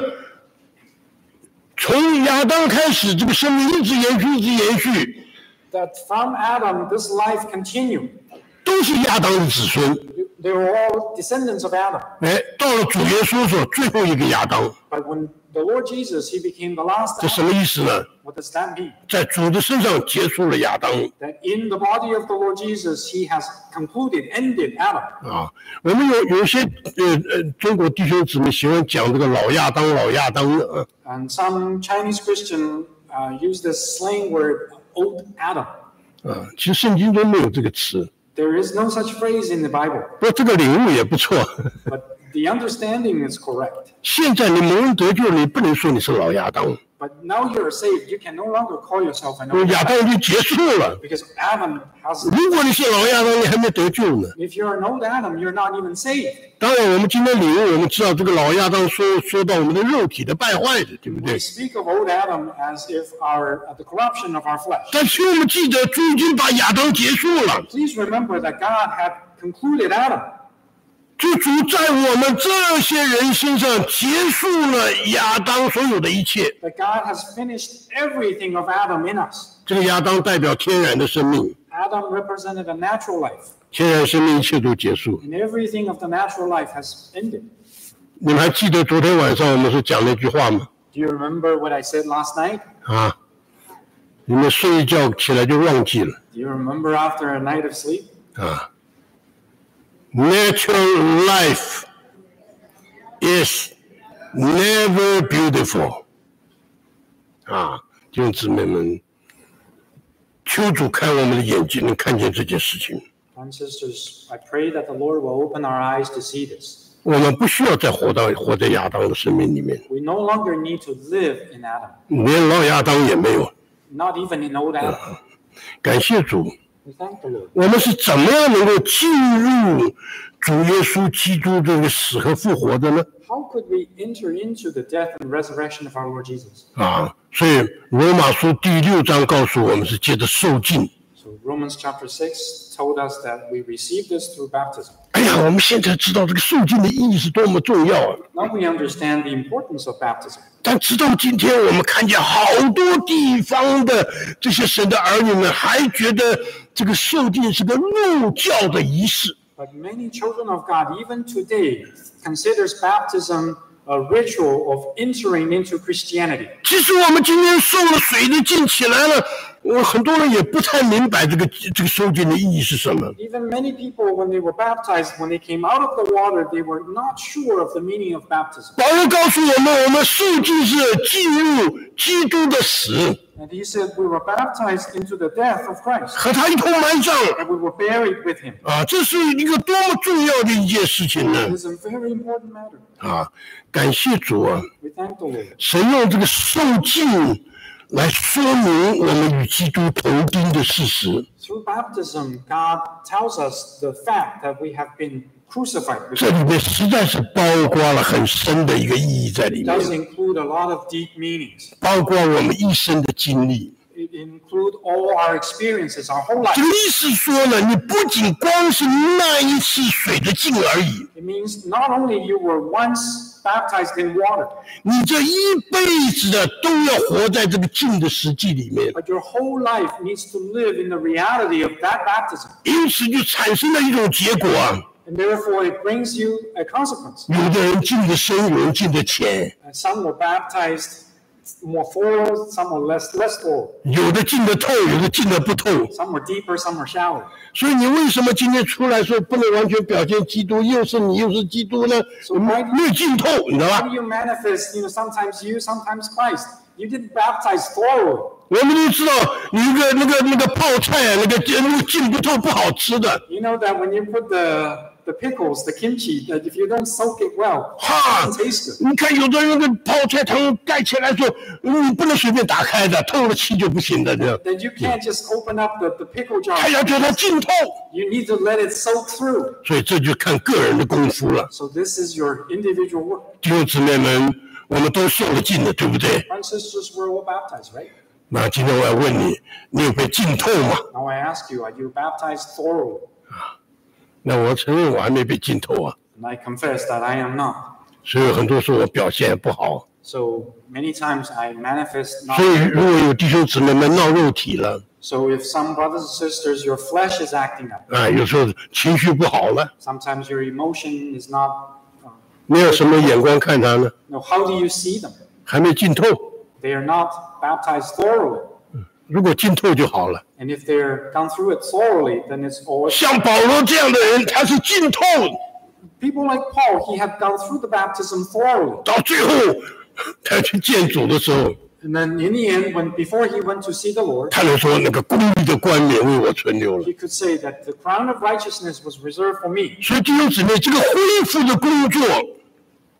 从亚当开始，这个生命一直延续，一直延续， That from Adam, this life continued. 都是亚当的子孙。 They were all descendants of Adam. 哎，到了主耶稣所最后一个亚当， But when the Lord Jesus, he became the last 这什 Adam. 么意思呢？ What does that mean? 在主的身上结束了亚当 That in the body of the Lord Jesus, he has concluded, ended Adam. 啊。我们有些中国弟兄姊妹喜欢讲这个老亚当的啊。 And some Chinese Christian use this slang word, old Adam. 其实圣经中没有这个词， There is no such phrase in the Bible, 不过这个领悟也不错。 but the understanding is correct. 现在你蒙恩得救，你不能说你是老亚当， But now you're saved, you can no longer call yourself an 因为 old 亚 Adam 当就结束了。 because Adam has. 如果你是老亚当，你还没得救呢。 If you're an old Adam, you're not even saved. 当然，我们今天领悟，我们知道这个老亚当说到我们的肉体的败坏的，对不 We 对？ speak of old Adam as if the corruption of our flesh. 但是我们记得，主已经把亚当结束了。 Please remember that God had concluded Adam. 主在我们这些人身上结束了亚当所有的一切。 That God has finished everything of Adam in us. 这个亚当代表天然的生命， Adam represented a natural life, 天然生命一切都结束。 and everything of the natural life has ended. 你们还记得昨天晚上我们是讲那句话吗？ Do you remember what I said last night? 啊，你们睡一觉起来就忘记了 Do you remember after a night of sleep? 啊。Natural life is never beautiful. 啊，弟兄姊妹们，求主开我们的眼睛，能看见这件事情。 And sisters, I pray that the Lord will open our eyes to see this. 我们不需要再活在亚当的生命里面， We no longer need to live in Adam, 连老亚当也没有。 not even in old Adam. 感谢主， We thank the Lord. 我们是怎么样能够进入主耶稣基督这个死和复活的呢？ How could we enter into the death and resurrection of our Lord Jesus? 啊，所以罗马书第6章告诉我们是借着受浸。 So Romans chapter 6 told us that we receive this through baptism. 哎呀，我们现在知道这个受浸的意义是多么重要啊！ Now we understand the importance of baptism. 但直到今天，我们看见好多地方的这些神的儿女们还觉得这个受浸是个入教的仪式。 But many children of God, even today, considers baptism a ritual of entering into Christianity. 其实我们今天受了水的浸起来了，很多人也不太明白这个受浸的意义是什么。 Even many people, when they were baptized, when they came out of the water, they were not sure of the meaning of baptism. 保罗告诉我们，我们受浸是进入基督的死， And he said we were baptized into the death of Christ, 和他一同埋葬。 and we were buried with him. 啊，这是一个多么重要的一件事情呢！ It is a very important matter. 啊，感谢主啊！ We thank the Lord. 神用这个受浸来说明我们与基督同钉的事实。 Through baptism, God tells us the fact that we have been crucified with 这 him. 里面实在是包括了很深的一个意义在里 It does 面， include a lot of deep meanings. 包括我们一生的经历。 It includes all our experiences, our whole life. 这个意思说呢，你不仅光是那一次水的浸而已， It means not only you were once baptized in water, 你这一辈子的都要活在这个浸的实际里面， but your whole life needs to live in the reality of that baptism. 因此就产生了一种结果啊。 And therefore, it brings you a consequence. 有的人浸得深，有人浸得浅， And some were baptized more forward, some were less forward. 有的浸得透，有的浸得不透。 Some were deeper, some were shallower. 所以你为什么今天出来说不能完全表现基督，又是你又是基督呢？没有浸透，你知道 How 吧？ do you manifest, sometimes you, sometimes Christ? You didn't baptize thoroughly. 我们都知道，你那个泡菜啊，那个浸不透不好吃的。 You know that when you put the pickles, the kimchi, that if you don't soak it well, it 哈 doesn't taste good.， 你看有的人那个泡菜汤盖起来说，你不能随便打开的，透了气就不行的，这样。 That you can't just open up the pickle jar. 还要叫它浸透， You need to let it soak through. 所以这就看个人的功夫了。 So this is your individual work. 弟兄姊妹们，我们都受了浸的，对不对？ Brothers and sisters, we're all baptized, right? 那今天我要问你，你有被浸透吗？ Now I ask you, are you baptized thoroughly? 那我承认我还没被浸透啊， And I confess that I am not. 所以很多时候我表现不好。 So many times I manifest 所以 not. 如果有弟兄姊妹们闹肉体了， So if some brothers and sisters, your flesh is acting up. 啊，有时候情绪不好了， Sometimes your emotion is not. 你有什么眼光看他呢？ How do you see them? 还没浸透， They are not baptized thoroughly. 如果浸透就好了。 And if they're gone through it thoroughly, then it's always. 像保罗这样的人，他是浸透， People like Paul, he had gone through the baptism thoroughly. 到最后他去见主的时候， And then in the end, before he went to see the Lord, 他能说那个公义的冠冕为我存留了。 he could say that the crown of righteousness was reserved for me. 所以弟兄姊妹，这个恢复的工作，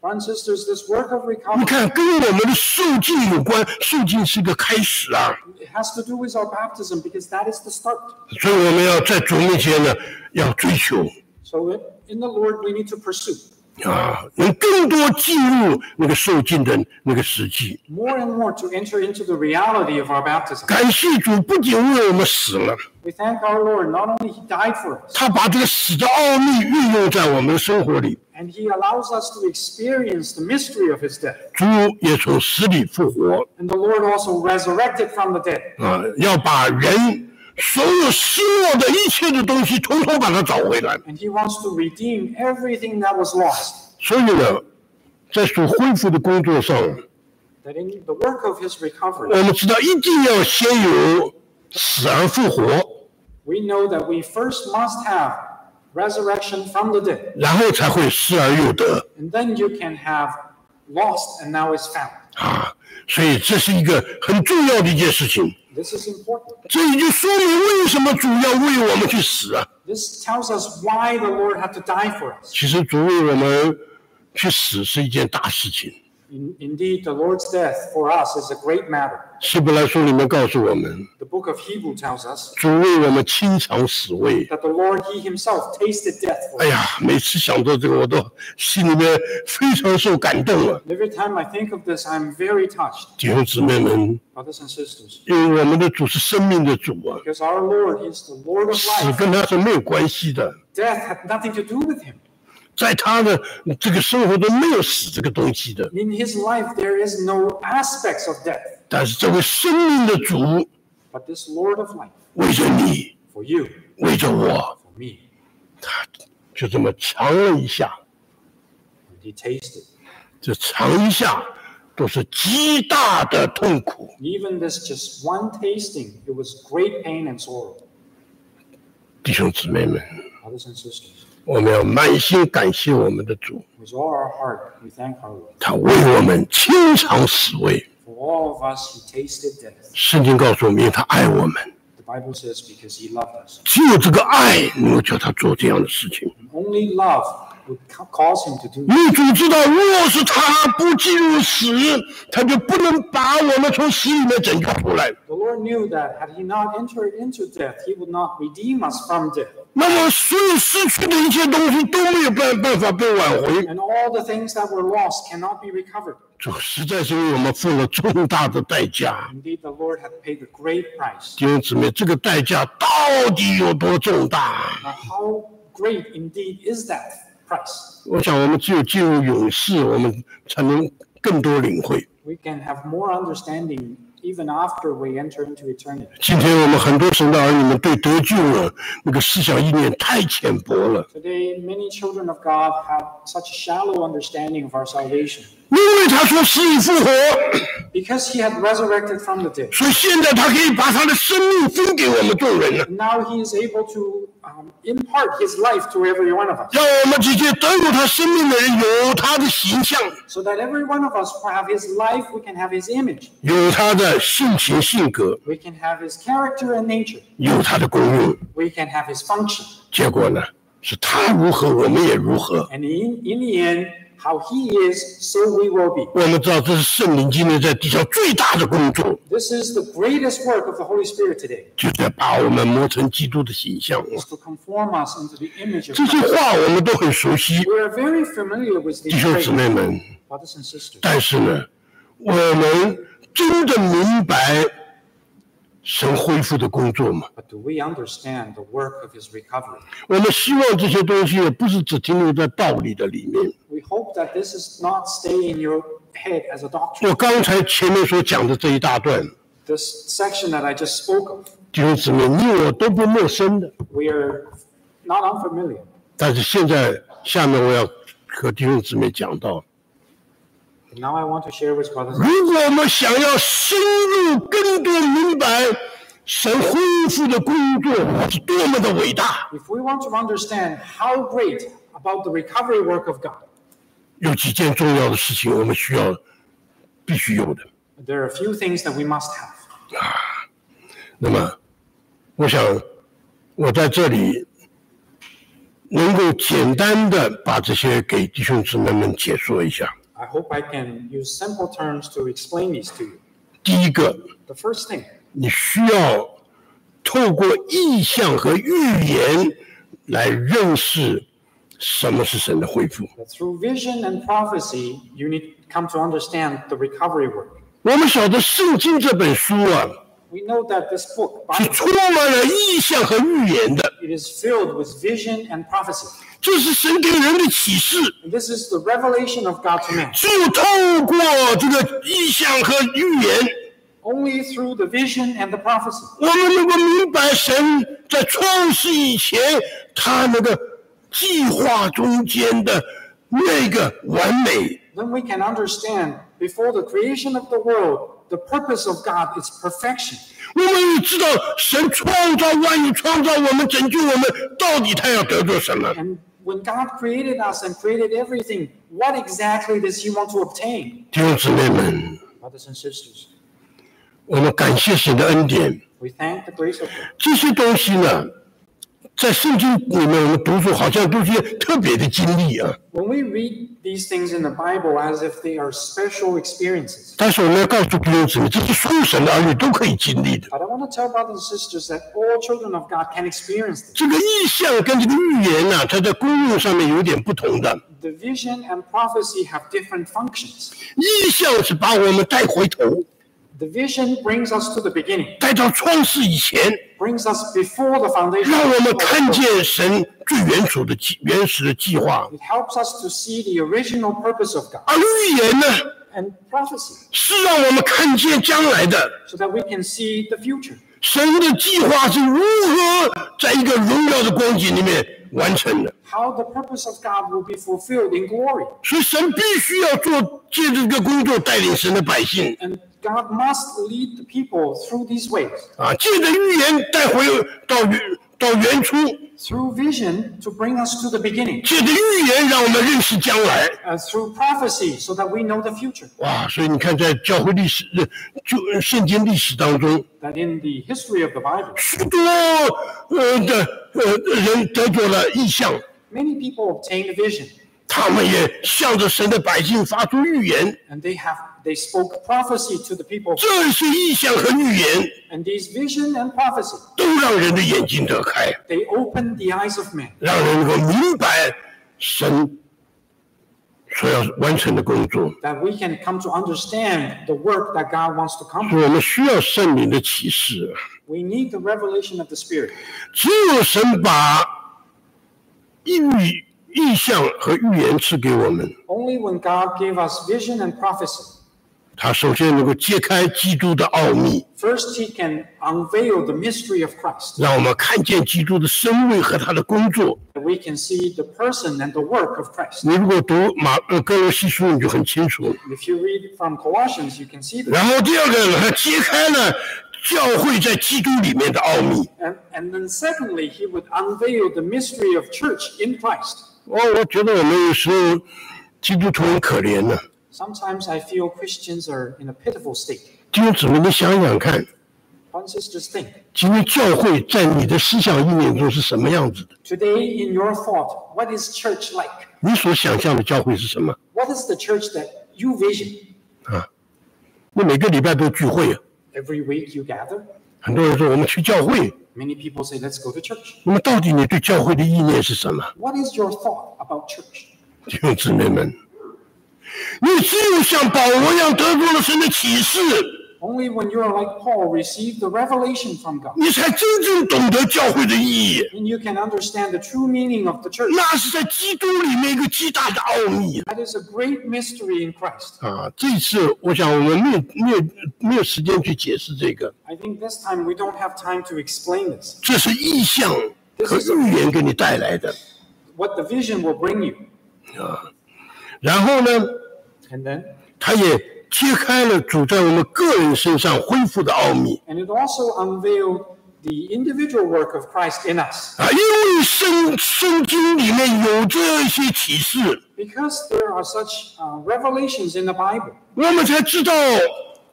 Brothers and sisters, this work of 你 recovery, 看，跟我们的受浸有关，受浸是个开始啊， it has to do with our baptism because that is the start. 所以我们要在主面前呢，要追求 So in the Lord, we need to pursue 啊，能更多进入那个受浸的那个实际。 more and more to enter into the reality of our baptism. 感谢主，不仅为我们死了， We thank our Lord. Not only He died for us, 他把这个死的奥秘运用在我们的生活里。 and He allows us to experience the mystery of His death. 主也从死里复活 And the Lord also resurrected from the dead. 啊，要把人所有失落的一切的东西，统统把它找回来。 And He wants to redeem everything that was lost. 所以呢，在主恢复的工作上， That in the work of His 我 recovery, 们知道一定要先有死而复活， we know that we first must have resurrection from the dead. 然后才会失而又得 And then you can have lost and now is found. 啊。所以这是一个很重要的一件事情。 This is important. 这也就说明为什么主要为我们去死啊。 This tells us why the Lord had to die for us. 其实主为我们去死是一件大事情。 Indeed, the Lord's death for us is a great matter. 希伯来书里面告诉我们， The book of Hebrew tells us 主为我们亲尝死味。 that the Lord, He Himself tasted death for 哎 us. 呀，每次想到这个，我都心里面非常受感动啊！ And every time I think of this, I'm very touched, 弟兄姊妹们， brothers and sisters, 因为我们的主是生命的主啊， because our Lord is the Lord of 死 life. 跟他是没有关系的， Death had nothing to do with Him. 在他的这个生活中没有死这个东西的。 In His life, there is no aspects of death. 但是这位生命的主， But this Lord of life, 为着你， for you, 为着我， for me, 他就这么尝了一下， and He tasted. 这尝一下都是极大的痛苦。 Even this just one tasting, it was great pain and sorrow. 弟兄姊妹们， Brothers and sisters, 我们要满心感谢我们的主， with all our heart, we thank our Lord. 他为我们亲尝死味。 For all of us, He tasted death. 圣经告诉我们，他爱我们， The Bible says because He loved us. 只有这个爱能够叫他做这样的事情。 Only love would cause Him to do 女主知道，若是他不进入死，他就不能把我们从死里面拯救出来。 The Lord knew that had He not entered into death, He would not redeem us from death. 那么，所有失去的一切东西都没有办法被挽回。 And all the things that were lost cannot be recovered. 主实在是为我们付了重大的代价。 Indeed, the Lord had paid a great price. 弟兄姊妹，这个代价到底有多重大？ Now, how great indeed is that price? 我想，我们只有进入永世，我们才能更多领会。 We can have more understanding even after we enter into eternity. 今天我们很多神的儿女们对得救了那个思想意念太浅薄了， Today, many children of God have such a shallow understanding of our salvation. 因为他说死里复活， Because He had resurrected from the dead. 所以现在他可以把他的生命分给我们众人了， And now He is able to impart His life to every one of us. 让我们这些得有他生命的人有他的形象， So that every one of us will have His life, we can have His image. 有他的性情性格， We can have His character and nature. 有他的功用。 We can have His function. 结果呢，是他如何，我们也如何。 And in the end, how He is, so we will be. 我们知道这是圣灵今天在地上最大的工作， This is the greatest work of the Holy Spirit today, 就在把我们磨成基督的形象。 is to conform us into the image of 这些 Christ. 话我们都很熟悉， We are very familiar with 弟 these 兄姊 phrases, 妹们。 brothers and sisters. 但是呢，我们真的明白神恢复的工作吗？ But do we understand the work of His recovery? 我们希望这些东西也不是只停留在道理的里面。 We hope that this is not stay in your head as a doctrine. 我刚才前面所讲的这一大段， This section that I just spoke of, 弟兄姊妹，你我都不陌生的。 we are not unfamiliar. 但是现在下面我要和弟兄姊妹讲到， But now I want to share with brothers. 如果我们想要深入更多明白神恢复的工作是多么的伟大， If we want to understand how great about the recovery work of God, 有几件重要的事情我们必须有的。 there are a few things that we must have. 那么，我想我在这里能够简单的把这些给弟兄姊妹们解说一下。 I hope I can use simple terms to explain these to you. 第一个， The first thing, 你需要透过意象和预言来认识什么是神的恢复。 that through vision and prophecy, you need to come to understand the recovery work. 我们晓得圣经这本书啊， We know that this book, 是 Bible, 充满了意象和预言的， it is filled with vision and prophecy. 这是神给人的启示。 And this is the revelation of God to man. 只有透过这个意象和预言， Only through the vision and the prophecy, 我们能够明白神在创世以前他那个计划中间的那个完美。 then we can understand before the creation of the world, the purpose of God is perfection. 我们也知道神创造万有，创造我们，拯救我们，到底他要得到什么？ And when God created us and created everything, what exactly does He want to obtain? 弟兄姊妹们， Brothers and sisters, 我们感谢神的恩典。 we thank the grace of God. 这些东西呢，在圣经里面我们读书好像都是特别的经历啊。 When we read these things in the Bible as if they are special experiences, 但是我们要告诉弟兄姊妹，这是属神的儿女都可以经历的。 but I want to tell brothers and sisters that all children of God can experience this. 这个意象跟这个预言呢、它在功用上面有点不同的。 The vision and prophecy have different functions. 意象是把我们带回头， The vision brings us to the beginning, 带到创世以前， brings us before the foundation. 让我 of 们 the 看 world. 见神最原始的计划。 It helps us to see the original purpose of God. 而预言呢， And prophecy, 是让我们看见将来的 so that we can see the future. 神的计划是如何在一个荣耀的光景里面完成的。 How the purpose of God will be fulfilled in glory. 所以神必须要借着这个工作带领神的百姓 And God must lead the people through these ways. 啊，借着预言带回到原初， Through vision to bring us to the beginning. 借着预言让我们认识将来。 Through prophecy so that we know the future. 哇，所以你看，在教会历史、圣经历史当中， That in the history of the Bible, 许多人得着了意象， many people obtained vision. 他们也向着神的百姓发出预言。 And they spoke prophecy to the people. 这些意象和预言 And these vision and prophecy, 都让人的眼睛得开， they opened the eyes of men. 让人能够明白神所要完成的工作。 That we can come to understand the work that God wants to 所以 accomplish. 我们需要圣灵的启示。 We need the revelation of the Spirit. 只有神把意象和预言赐给我们， Only when God gave us vision and prophecy, 他首先能够揭开基督的奥秘， first He can unveil the mystery of Christ. 让我们看见基督的身位和他的工作。 That we can see the person and the work of Christ. 你如果读哥罗西书，你就很清楚。 If you read from Colossians, you can see that. 然后第二个，他揭开了教会在基督里面的奥秘。 And then secondly, He would unveil the mystery of church in Christ. 我觉得我们有时候基督徒很可怜呢。 Sometimes I feel Christians are in a pitiful state. 弟兄姊妹，你想想看， Brothers and sisters, think. 今天教会在你的思想意念中是什么样子的？ Today, in your thought, what is church like? 你所想象的教会是什么？ What is the church that you vision? 你每个礼拜都聚会啊， Every week you gather. 很多人说我们去教会， Many people say, let's go to church. 那么到底你对教会的意念是什么？ What is your thought about church? 弟兄姊妹们，你只有像保罗一样得着了神的启示， Only when you are like Paul, receive the revelation from God, 你才真正懂得教会的意义。 and you can understand the true meaning of the church. 那是在基督里面一个极大的奥秘 That is a great mystery in Christ. 啊！这次我想我们没有时间去解释这个， I think this time we don't have time to explain this. 这是意象和预言给你带来的。 What the vision will bring you. 然后呢， And then, 他也揭开了主在我们个人身上恢复的奥秘 and it also unveiled the individual work of Christ in us. 啊！因为圣经里面有这些启示， Because there are such revelations in the Bible, 我们才知道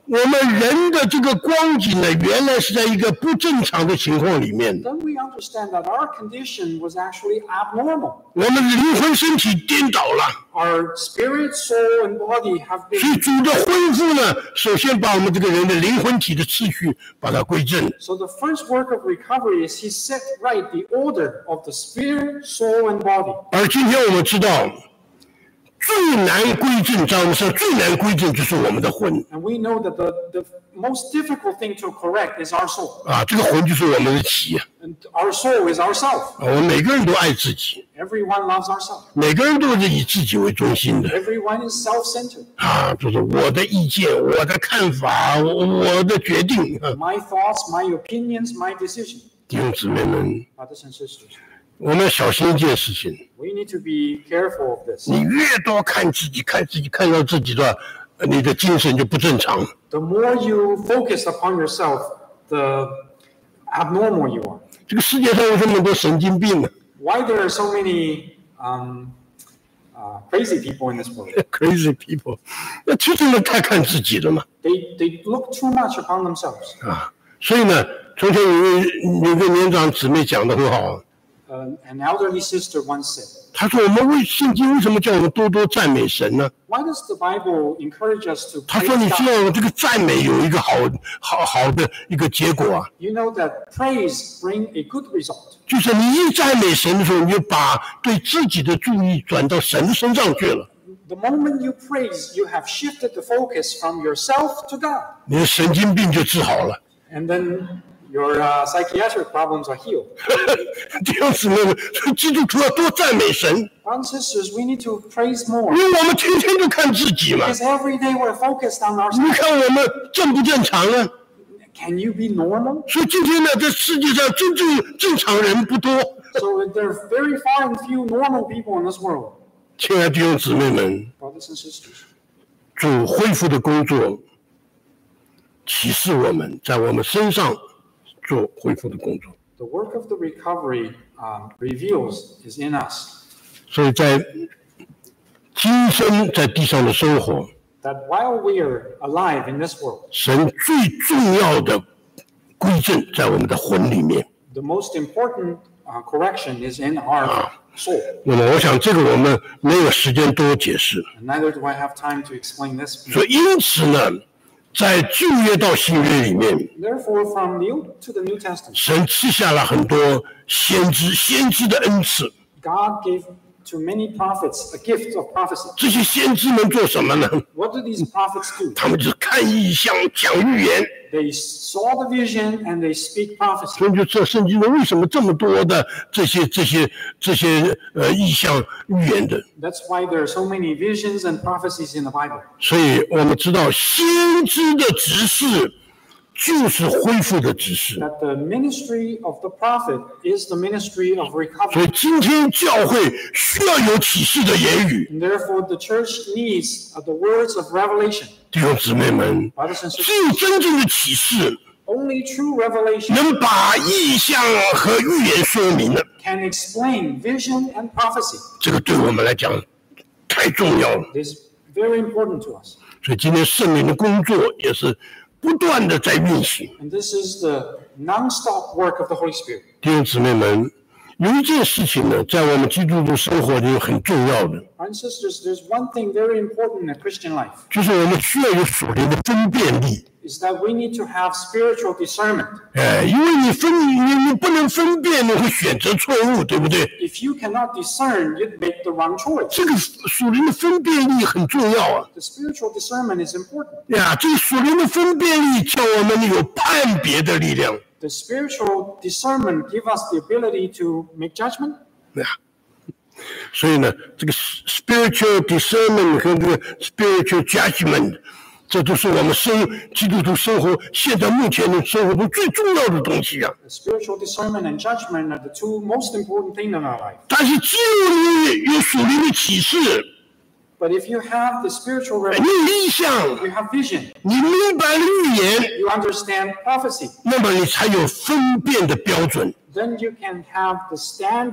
我们人的这个光景呢，原来是在一个不正常的情况里面。 then we understand that our condition was actually abnormal. 我们灵魂身体颠倒了， Our spirit, soul, and body have 所以 been. 主的恢复呢，首先把我们这个人的灵魂体的次序把它归正。 So the first work of recovery is He set right the order of the spirit, soul, and body. 而今天我们知道，最难归正，在我们身上最难归正就是我们的魂 And we know that the most difficult thing to correct is our soul. 啊，这个魂就是我们的体啊。 And our soul is ourself. 我们每个人都爱自己， Everyone loves ourselves. 每个人都是以自己为中心的 Everyone is self-centered. 啊，就是我的意见、我的看法、我的决定啊。 My thoughts, my opinions, my decision. 弟兄姊妹们， Brothers and sisters, 我们要小心一件事情。 we need to be careful of this. 你越多看自己，看到自己的，你的精神就不正常。 The more you focus upon yourself, the abnormal you are. 这个世界上有这么多神经病呢 Why there are so many crazy people in this world? ，crazy people， 那其实呢太看自己了嘛 They look too much upon themselves. 啊。所以呢，从前有个年长姊妹讲得很好， An elderly sister once said, 她说我们圣经为什么叫我们多多赞美神呢？ why does the Bible encourage us to 她 praise 说你知 God? 道这个赞美有一个好的一个结果啊， You know that praise brings a good result. 就是你一赞美神的时候，你就把对自己的注意转到神身上去了， The moment you praise, you have shifted the focus from yourself to God. 你的神经病就治好了。 And then your psychiatric problems are healed. 弟兄姊妹们，所以基督徒要多赞美神， Brothers and sisters, we need to praise more. 因为我们天天就看自己嘛。 Because every day we're focused on 你 ourselves. 看我们正不正常呢？ Can you be normal? 所以今天呢，这世界上真正正常人不多。 So there are very far and few normal people in this world. 亲爱的弟兄姊妹们， Brothers and sisters, 主恢复的工作启示我们在我们身上做恢复的工作。 the work of the recovery reveals is in us. 所以在今生在地上的生活， That while we are alive in this world, 神最重要的归正在我们的魂里面。 the most important correction is in our soul. 那么，我想这个我们没有时间多解释。 And neither do I have time to explain this. 所以，因此呢，在旧约到新约里面， Therefore, from the Old to the New Testament, 神赐下了很多先知的恩赐。 God gave to many prophets a gift of prophecy. 这些先知们做什么呢？ What do these prophets do? 他们就是看异象、讲预言。 They saw the vision and they speak prophecy. 所以就这圣经中为什么这么多的这些异象预言的？ That's why there are so many visions and prophecies in the Bible. 所以我们知道先知的职事就是恢复的职事。 That the ministry of the prophet is the ministry of 所 recovery. 以今天教会需要有启示的言语， And therefore, the church needs the words of revelation. 弟兄姊妹们， Brothers and 只 sisters, 有真正的启示 only true revelation 能把异象和预言说明的， can explain vision and prophecy. 这个对我们来讲太重要了。 It is very important to us. 所以今天圣灵的工作也是不断的在运行。 And this is the non-stop work of the Holy Spirit. 弟兄姊妹们，有一件事情呢，在我们基督徒生活里很重要的， Brothers and sisters, there's one thing very important in a Christian life, 就是我们需要有属灵的分辨力。 is that we need to have spiritual discernment. 因为你不能分辨，你会选择错误，对不对？ If you cannot discern, you'd make the wrong choice. 这个属灵的分辨力很重要啊！ The spiritual discernment is important. 这个属灵的分辨力叫我们有判别的力量。 The spiritual discernment gives us the ability to make judgment. 所以呢，这个 spiritual discernment 和这个 spiritual judgment， 这都是我们基督徒生活现在目前的生活中最重要的东西啊！ The spiritual discernment and judgment are the two most important things in our life. 但是只有你有属灵的启示， But if you have the spiritual 你 revelation, 有意象， you have vision, 你明白了预言， you understand prophecy, 那么你才有分辨的标准。 then you can have the standard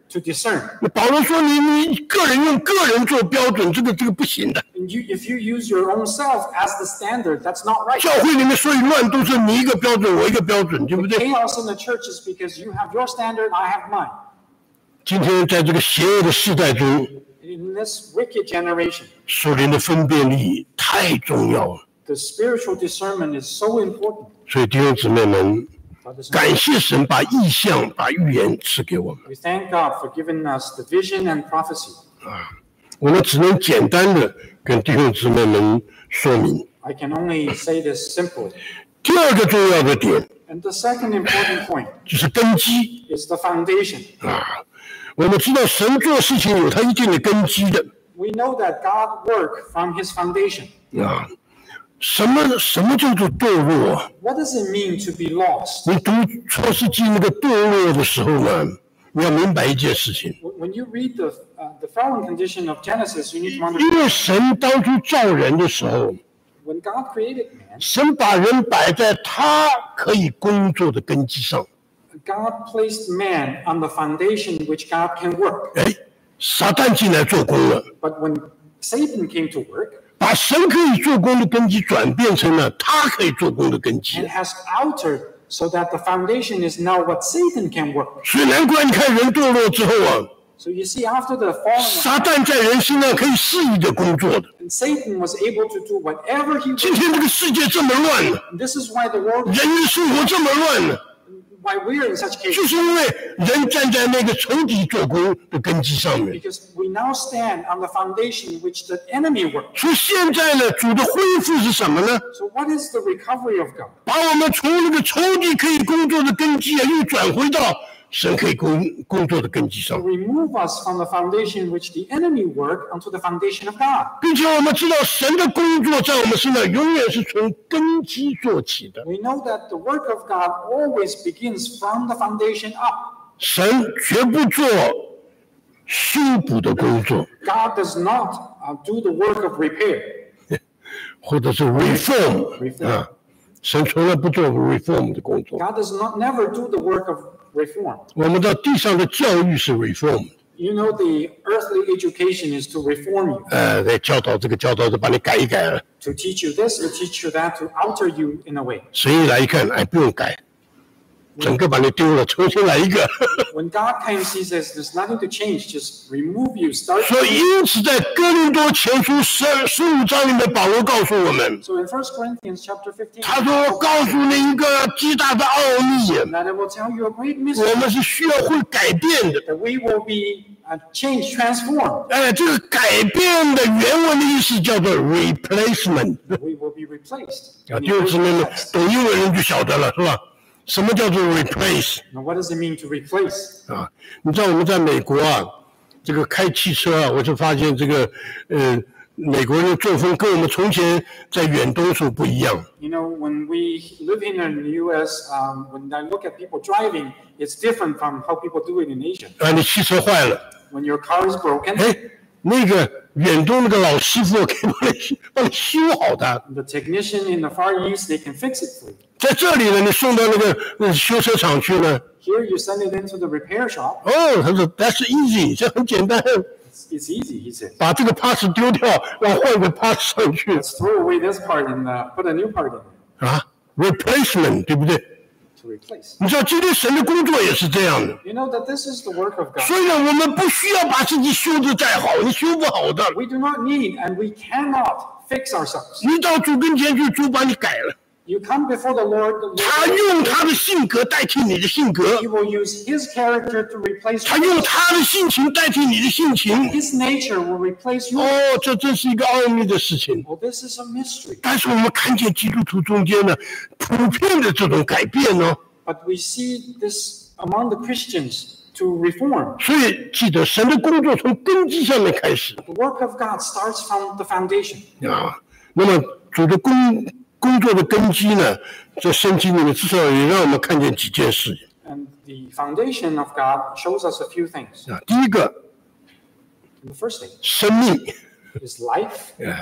to discern. 那保罗说你个人用个人做标准，这个不行的。 And if you use your own self as the standard, that's not right. 教会里面所以乱都是你一个标准，我一个标准，对不 The 对？ chaos in the church is because you have your standard, I have mine. 今天在这个邪恶的时代中， In this wicked generation, 属灵的分辨力太重要了。 the spiritual discernment is so important. 所以弟兄姊妹们， Brothers and 感谢神把意象、把预言赐给我们。 We thank God for giving us the vision and prophecy. 我们只能简单的跟弟兄姊妹们说明。 I can only say this simply. 第二个重要的点 And the second important point 就是根基 is the foundation. 我们知道神做事情有他一定的根基的 We know that God worked from his foundation. 什么叫做堕落？ What does it mean to be lost? 你读创世纪那个堕落的时候呢，你要明白一件事情， When you read the fallen condition of Genesis, you need to 因 understand 为神当初造人的时候， when God created man, 神把人摆在他可以工作的根基上。 God placed man on the foundation which God can work. 撒旦进来做工了， But when Satan came to work 把神可以做工的根基转变成了他可以做工的根基 and。has altered so that the foundation is now what Satan can work. 所以难怪你看人堕落之后啊， So you see, after the fallen, 撒旦在人身上可以肆意的工作的。 and Satan was able to do whatever he 今 wanted. 天这个世界这么乱了， And this is why the world, 人的生活这么乱了， why we're in such 就 cases. 是因为人站在那个仇敌做工的根基上面。 Because we now stand on the foundation which the enemy worked. 所以现在呢，主的恢复是什么呢？ So what is the recovery of God? 把我们从那个仇敌可以工作的根基啊，又转回到神可以工作的根基 To 上， remove us from the foundation which the enemy worked onto the foundation of God. 并且我们知道神的工作在我们身上永远是从根基做起的。 We know that the work of God always begins from the foundation up. 神绝不做修补的工作， God does not do the work of repair. 或者是 reform 啊，神从来不做 reform 的工作。 God does not never do the work of reform. 我们到地上的教育是 reform， You know, the earthly education is to reform you, 在教导这个教导这把你改一改了， to teach you this, to teach you that, to alter you in a way. 神一来一看，哎，不用改，整个把你丢了，重新来一个。 When God comes, he says, there's nothing to change, just remove you, start. 所以因此在哥林多前书15章里面，保罗告诉我们， So in 1 Corinthians chapter 15, 他说我告诉你一个极大的奥秘， that I will tell you a great 我 mystery, 们是需要会改变的。 that we will be changed, transformed. 这个改变的原文的意思叫做 replacement。 We will be replaced. 弟兄姊妹们，懂英文人就晓得了，是吧？什么叫做 replace Now, what does it mean to replace? 啊？你知道我们在美国啊，这个开汽车啊，我就发现这个美国人的作风跟我们从前在远东时候不一样。 You know, when we live here in the U.S., when I look at people driving, it's different from how people do it in Asia. 你汽车坏了， When your car is broken, 那个远东那个老师傅可以帮你修好的。 the technician in the Far East, they can fix it for you. 在这里呢，你送到那个修车厂去呢， Here, you send it into the repair shop. 他说 That's easy， 这很简单， It's easy, he said. 把这个 parts 丢掉，然后换一个 parts 上去 Let's throw away this part and put a new part in 啊 ，replacement 对不对？ to replace. 你知道今天神的工作也是这样的， You know that this is the work of God. 所以呢，我们不需要把自己修得再好，你修不好的， We do not need and we cannot fix ourselves. 你到主跟前去，主把你改了， You come before the Lord, 他用他的性格代替你的性格， He will use His character to replace 他 you. 用他的性情代替你的性情。 His nature will replace you. 这真是一个奥秘的事情。 Well, this is a mystery. 但是我们看见基督徒中间呢，普遍的这种改变呢， But we see this among the Christians to reform. 所以记得神的工作从根基上面开始 The work of God starts from the foundation. 啊。那么主的工作的根基呢，在圣经里面至少也让我们看见几件事 And the foundation of God shows us a few things. 啊。第一个， The first thing 生命 is life.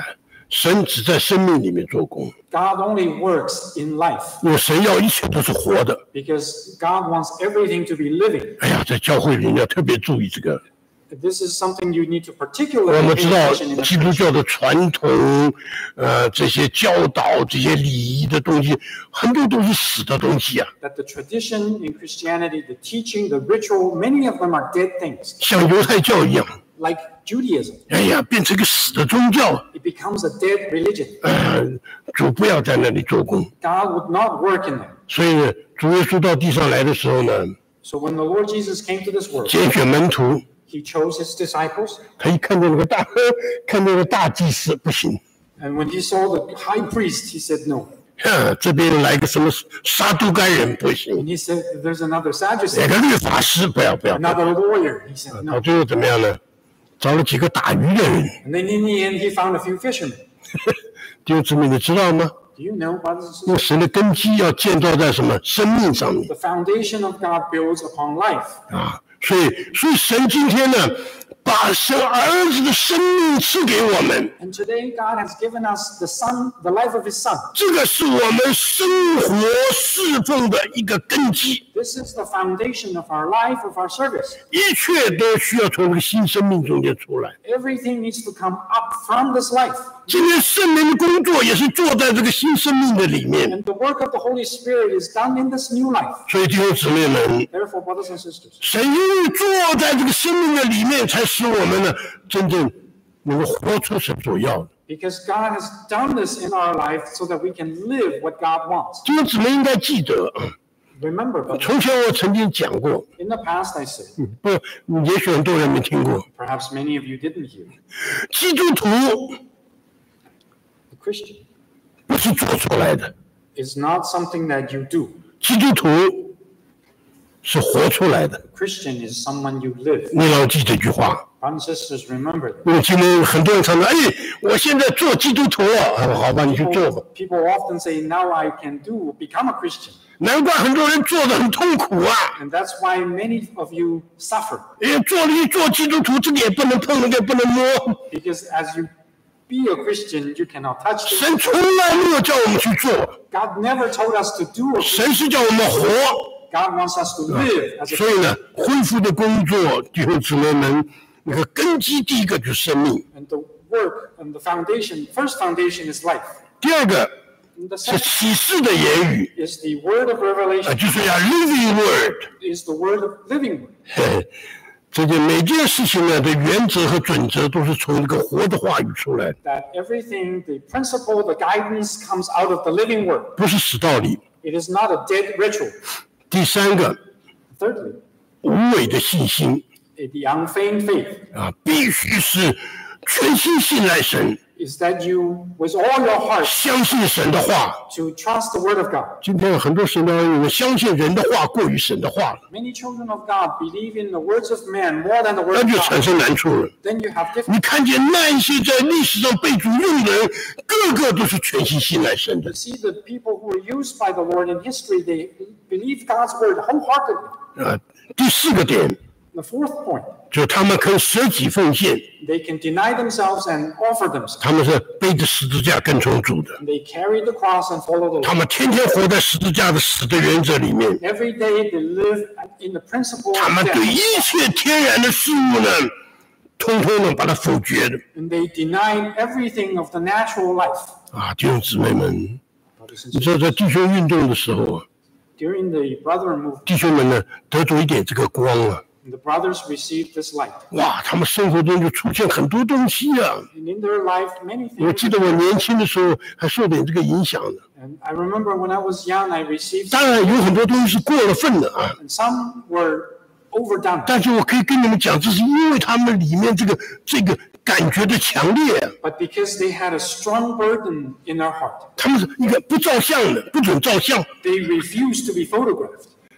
神只在生命里面做工， God only works in life 因为神要一切都是活的。 because God wants everything to be living. 哎呀，在教会里要特别注意这个。 This is something you need to 我 particularly 们 pay 知道 attention in the 基督教的传统，这些教导、这些礼仪的东西，很多都是死的东西啊， that the tradition in Christianity, the teaching, the ritual, many of them are dead things, 像犹太教一样。 like Judaism. 哎呀，变成一个死的宗教。 It becomes a dead religion. 主不要在那里做工。 God would not work in them. 所以呢，主耶稣到地上来的时候呢， So when the Lord Jesus came to this world, 拣选门徒， he chose his disciples, 他一看到看到那个大祭司不行， and when he saw the high priest, he said no. 这边来个什么撒都该人不行， And he said, there's another 来 Sadducee, 个律法师不要。 another lawyer. He said 到 no. 最后怎么样呢？找了几个打鱼的人。 And then in the end, he found a few fishermen. 弟兄姊妹，你知道吗？ Do you know, brothers and 因为 sisters? 神的根基要建造在什么生命上面 The foundation of God builds upon life. 啊？所以神今天呢，把神儿子的生命赐给我们， And today, God has given us the Son, the life of His Son. 这个是我们生活侍奉的一个根基， This is the foundation of our life, of our service. 一切都需要从这个新生命中间出来。 Everything needs to come up from this life. 今天圣灵的工作也是做在这个新生命的里面， And the work of the Holy Spirit is done in this new life. 所以弟兄姊妹们， Therefore, brothers and sisters, 神因为坐在这个生命的里面，才使我们呢真正能够活出神所要的。 because God has done this in our life so that we can live what God wants. 弟兄姊妹应该记得， Remember, brothers, 从前我曾经讲过， in the past I said, 不，也许很多人没听过， perhaps many of you didn't hear, 基督徒 the Christian 不是做出来的， is not something that you do. 基督徒是活出来的。 Christian is someone you live. 你要记这句话。 Brothers and sisters, remember that. 因为今天很多人常常，哎，我现在做基督徒了，好吧，你去做吧。 People often say, now I can become a Christian. 难怪很多人做得很痛苦啊！ And that's why many of you suffer. 因为做基督徒，这个也不能碰，那个也不能摸。 Because as you be a Christian, you cannot touch it. 神从来没有叫我们去做， God never told us to do it. 神是叫我们活。 God wants us to live as a 所以呢，恢复的工作，弟兄姊妹们，那个根基第一个就是生命， And the work and the foundation, first foundation is life. 第二个 And the 是 second 启示的言语， is the word of revelation, 就是要 living word。 is the word of living word. 嘿，这件每件事情呢的原则和准则都是从这个活的话语出来的， That everything, the principle, the guidance comes out of the living word. 不是死道理。 It is not a dead ritual. 第三个， Thirdly, 无伪的信心 the unfeigned faith 啊，必须是全心信赖神， is that you, with all your heart, 相信神的话。 to trust the word of God. 今天有很多神的儿女相信人的话过于神的话了， Many children of God believe in the words of man more than the word 那 of 就产 God. 生难处了。 Then you have different. 你看见那些在历史上被主用的人，个个都是全心信赖神的 You see the people who were used by the Lord in history, they believe God's word wholeheartedly. 啊。第四个点 The fourth point, 就是他们可以舍己奉献， they can deny themselves and offer themselves. 他们是背着十字架跟从主的， And they carry the cross and follow the 他 Lord. 们天天活在十字架的死的原则里面， Every day they live in the principle 他 of 们对 death. 一切天然的事物呢，通通的把它否决的 And they deny everything of the natural life. 啊！弟兄姊妹们， Brothers and 你 sisters, 知道在弟兄运动的时候啊， during the brother movement, 弟兄们呢得着一点这个光啊， the brothers received this light. 哇，他们生活中就出现很多东西啊！ And in their life, many 我 things. 记得我年轻的时候还受点这个影响的， And I remember when I was young, I received, 当然有很多东西是过了分的啊。 and some were overdone. 但是我可以跟你们讲，这是因为他们里面这个感觉的强烈啊， But because they had a strong burden in their heart, 他们是一个不照相的，不准照相， they refused to be photographed.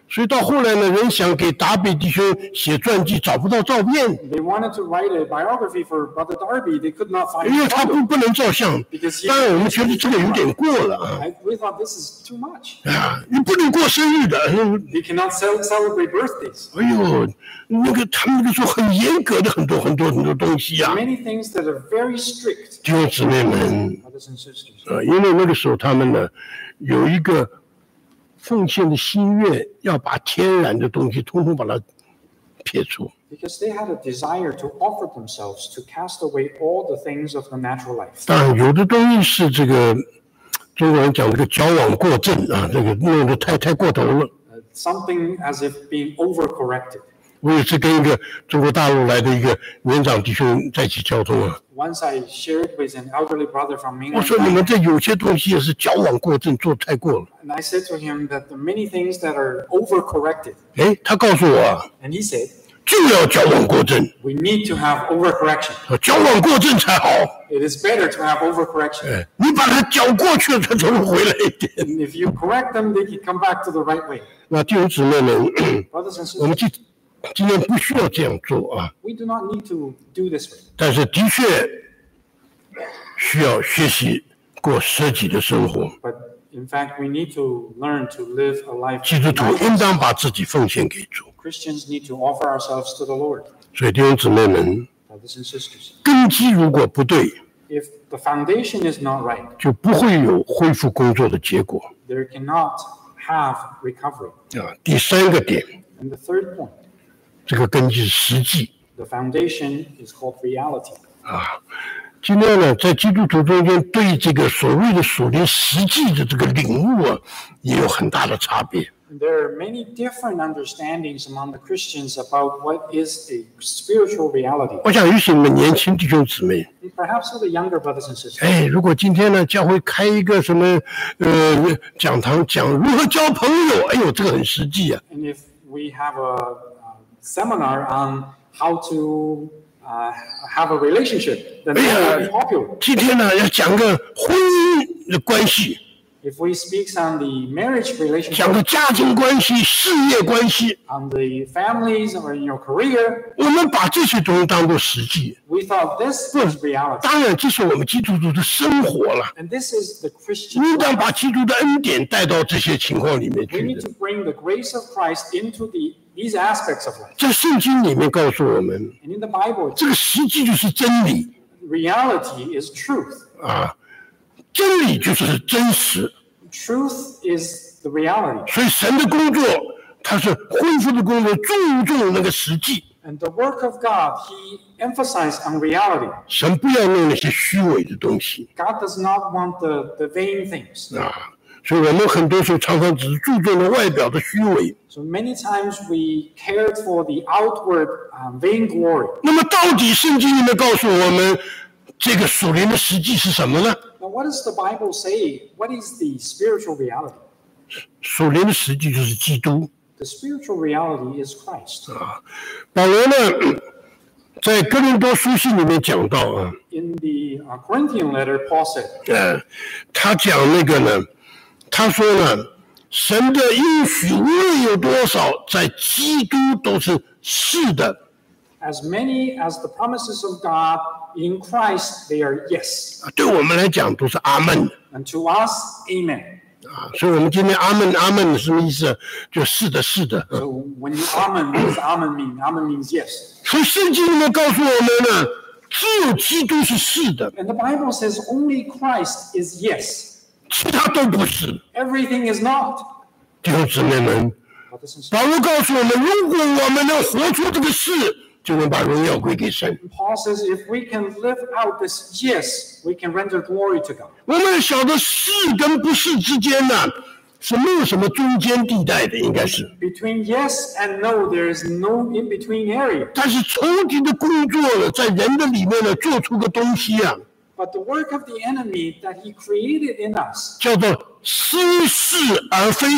所以到后来呢，人想给达比弟兄写传记，找不到照片， They wanted to write a biography for Brother Darby. They could not find 因为 a 他 photo 不能照相。 because he. 当然，我们觉得这个有点过了啊 We thought this is too much. 啊！你不能过生日的。 They cannot celebrate birthdays. 哎呦，他们那个时候很严格的很多东西啊， Many things that are very strict. 弟兄姊妹们 Brothers and sisters. 因为那个时候他们呢有一个奉献的心愿，要把天然的东西通通把它撇除。 Because they had a desire to offer themselves to cast away all the things of the natural life. 当然，有的东西是这个中国人讲这个矫枉过正啊，这个弄得太过头了。 Something as if being overcorrected. 我也是跟一个中国大陆来的一个园长弟兄在一起交通啊， Once I shared with an elderly brother from 我 England, 说你们这有些东西也是矫枉过正，做太过了。 and I said to him that the many things that are overcorrected. 他告诉我啊， And he said, 就要矫枉过正， we need to have overcorrection. 矫枉过正才好。 It is better to have overcorrection. 你把它搅过去了，它才会回来一点。 And if you correct them, they can come back to the right way. 那弟兄姊妹们， Brothers and 我们 sisters, 今天不需要这样做啊， we do not need to do this way. 但是的确需要学习过舍己的生活。 But in fact, we need to learn to live a life. 基督徒应当把自己奉献给主。 Christians need to offer ourselves to the Lord. 所以弟兄姊妹们， Brothers and sisters, 根基如果不对， if the foundation is not right, 就不会有恢复工作的结果 there cannot have recovery. 啊。第三个点， And the third point, 这个根基是实际 the foundation is called reality. 啊。今天呢，在基督徒中间对这个所谓的属灵实际的这个领悟啊，也有很大的差别。 And there are many different understandings among the Christians about what is a spiritual reality. 我想尤其你们年轻弟兄姊妹， And perhaps for the younger brothers and sisters, 如果今天呢教会开一个什么讲堂，讲如何交朋友，哎呦，这个很实际啊。 and if we have a seminar on how to have a relationship, then that would be popular. 今天呢要讲个婚姻的关系， If we speak on the marriage 讲个 relationship, 家庭关系、事业关系， on the families or in your career, 我们把这些东西当作实际。 we thought this was reality. 当然，这是我们基督徒的生活了， And this is the Christian 应当 life. 把基督的恩典带到这些情况里面 We 去 need 的 to。bring the grace of Christ into these aspects of life. 在圣经里面告诉我们， And in the Bible, 这个实际就是真理 reality is truth. 啊，真理就是真实。 Truth is the reality. 所以神的工作，他是恢复的工作，注重那个实际。 And the work of God, He emphasized on reality. 神不要弄那些虚伪的东西 God does not want the vain things. 啊。所以我们很多时候常常只是注重了外表的虚伪。 So many times we cared for the outward vainglory. 那么到底圣经里面告诉我们，这个属灵的实际是什么呢？ Now, what does the Bible say? What is the spiritual reality? 属灵的实际就是基督。 The spiritual reality is Christ. 保罗呢，在哥林多书信里面讲到啊， In the Corinthian letter, Paul said, 他讲那个呢，他说呢，神的应许无论有多少，在基督都是是的。 as many as the promises of God in Christ, they are yes. 对我们来讲都是阿门的 And to us, amen. 啊，所以我们今天阿门阿门什么意思？就是的，是的。 So when you amen, what does amen mean? Amen means yes. 所以圣经里面告诉我们呢，只有基督是是的， And the Bible says only Christ is yes. 其他都不是。 Everything is not. 弟兄姊妹们， Brothers and sisters, 保罗告诉我们，如果我们能活出这个事，就能把荣耀归给神。 Paul says if we can live out this yes, we can render glory to God. 我们晓得是跟不是之间呢，是没有什么中间地带的，应该是。 Between yes and no, there is no in-between area. 但是仇敌的工作呢，在人的里面呢，做出个东西啊， But the work of the enemy that he created in us, 叫做似是而非。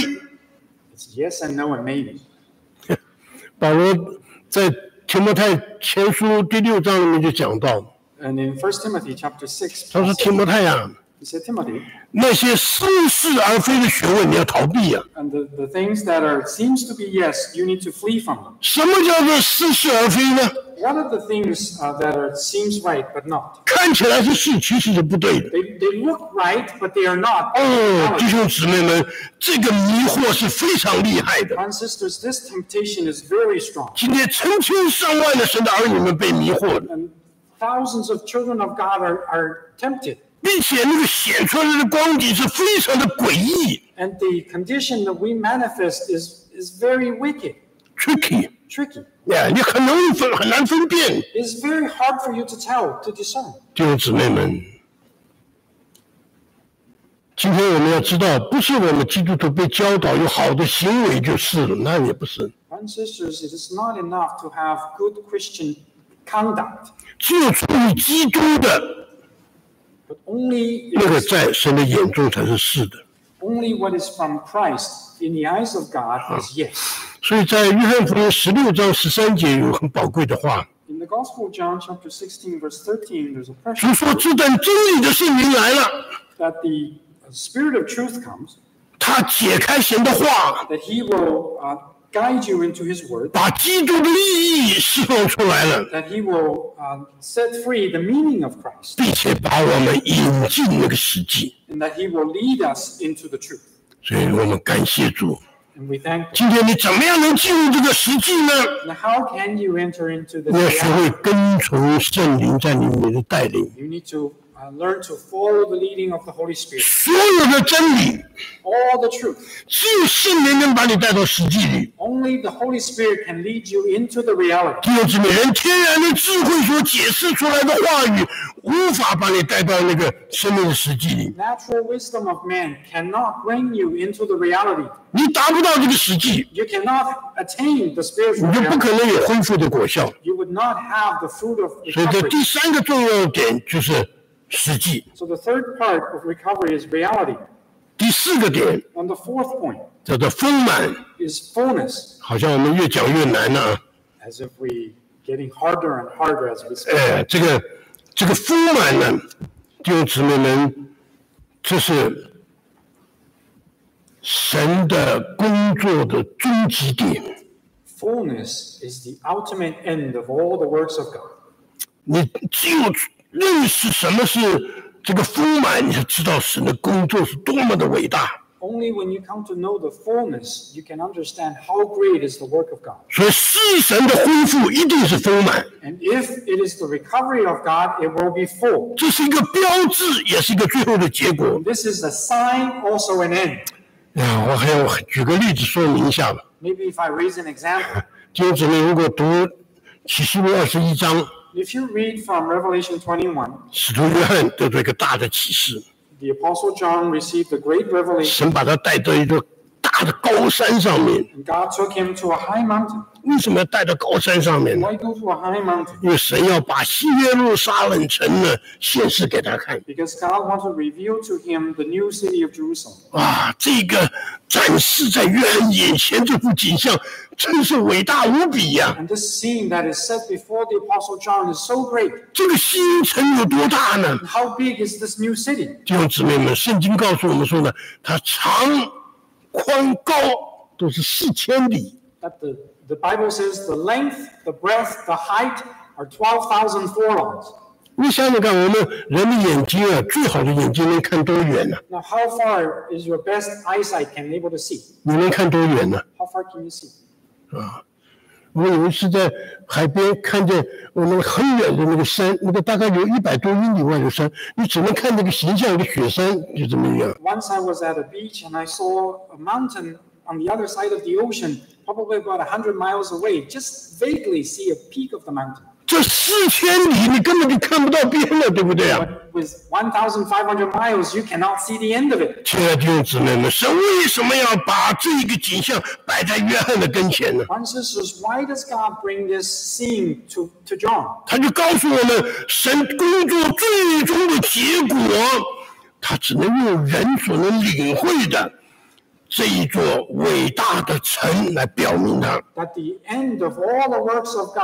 it's yes and no and maybe. 保罗在提摩太前书第6章里面就讲到， And in 1 Timothy chapter 6, 他说 Paul 提 said, 摩太啊， He said, Timothy, 那些似是而非的学问你要逃避啊。 and the things that seems to be yes, you need to flee from them. 什么叫做似是而非呢？ What are the things that seems right but not? 看起来是是，其实是不对的。 They look right, but they are not. 哦，弟兄姊妹们，这个迷惑是非常厉害的。 And sisters, this temptation is very strong. 今天成千上万的神的儿女们被迷惑了， And thousands of children of God are tempted. 并且那个显出来的光景是非常的诡异 And the condition that we manifest is very wicked, ，tricky， tricky. 你很难分辨。 It's very hard for you to tell, to discern. 弟兄姊妹们，今天我们要知道，不是我们基督徒被教导有好的行为就是了，那也不是。 Brothers and sisters, it is not enough to have good Christian conduct, 只有出于基督的 but only 那个，在神的眼中才是是的。 only what is from Christ in the eyes of God is yes. 所以在约翰福音16章13节有很宝贵的话， In the Gospel of John, chapter 16, verse 13, there's a 主 precious 说：“只等真理的圣灵来了， that the Spirit of truth comes, 他解开神的话， that He will guide you into His Word, 把基督的意义释放出来了， that He will set free the meaning of Christ, 并且把我们引进那个实际。 and that He will lead us into the truth. 所以我们感谢主。 And we thank Him. 今天你怎么样能进入这个实际呢？ Now, how can you enter into this 你要学会 reality? 跟从圣灵在你里面的带领， You need to learn to follow the leading of the Holy Spirit. 所有的真理 All the truth. 只有圣灵能把你带到实际里。 Only the Holy Spirit can lead you into the reality. 弟兄姊妹，人天然的智慧所解释出来的话语，无法把你带到那个生命的实际里。 Natural wisdom of man cannot bring you into the reality. 你达不到这个实际， You cannot attain the spiritual 你就不 reality. 可能有恢复的果效。 You would not have the fruit of 所以这 recovery. 第三个重要点就是实际。 So the third part of recovery is reality. 第四个点 And the fourth point 叫做丰满， is fullness. 好像我们越讲越难了啊。 As if we getting harder and harder as we speak. 这个丰满呢，弟兄姊妹们，这是神的工作的终极点。 Fullness is the ultimate end of all the works of God. 你只有认识什么是这个丰满，你才知道神的工作是多么的伟大。 Only when you come to know the fullness, you can understand how great is the work of God. 所以是神的恢复一定是丰满， And if it is the recovery of God, it will be full. 这是一个标志，也是一个最后的结果。 This is a sign, also an end. 我还要举个例子说明一下吧。 Maybe if I raise an example, 弟兄姊妹，如果读启示录21章， if you read from Revelation 21, 使徒约翰得到一个大的启示， the Apostle John received a great revelation, 神把他带到一个大的高山上面。 and God took him to a high mountain. 为什么要带到高山上面呢？ Why go to a high mountain? 因为神要把新耶路撒冷城呢显示给他看。 Because God wants to reveal to him the new city of Jerusalem. 哇，这个展示在约翰眼前这幅景象，真是伟大无比呀、 And this scene that is set before the Apostle John is so great. 这个新城有多大呢？ How big is this new city? 弟兄姊妹们，圣经告诉我们说呢，它长、宽、高都是4000里。 That the Bible says the length, the breadth, the height are 12,000 furlongs. 你想想看，我们人的眼睛啊，最好的眼睛能看多远呢、 Now, how far is your best eyesight can able to see? 你能看多远呢、 How far can you see? 我有一次在海边看见我们很远的那个山，那个大概有100多英里外的山，你只能看那个形象的雪山，就这么样。 Once I was at a beach and I saw a mountain on the other side of the ocean, probably about 100 miles away, just vaguely see a peak of the mountain. 这4000里你根本就看不到边了，对不对啊？ But with 1,500 miles, you cannot see the end of it. 亲爱的弟兄姊妹们，神为什么要把这个景象摆在约翰的跟前呢？ Brothers and sisters, why does God bring this scene to John? 他就告诉我们，神工作最终的结果，他只能用人所能领会的这一座伟大的城来表明它。 That the end of all the works of God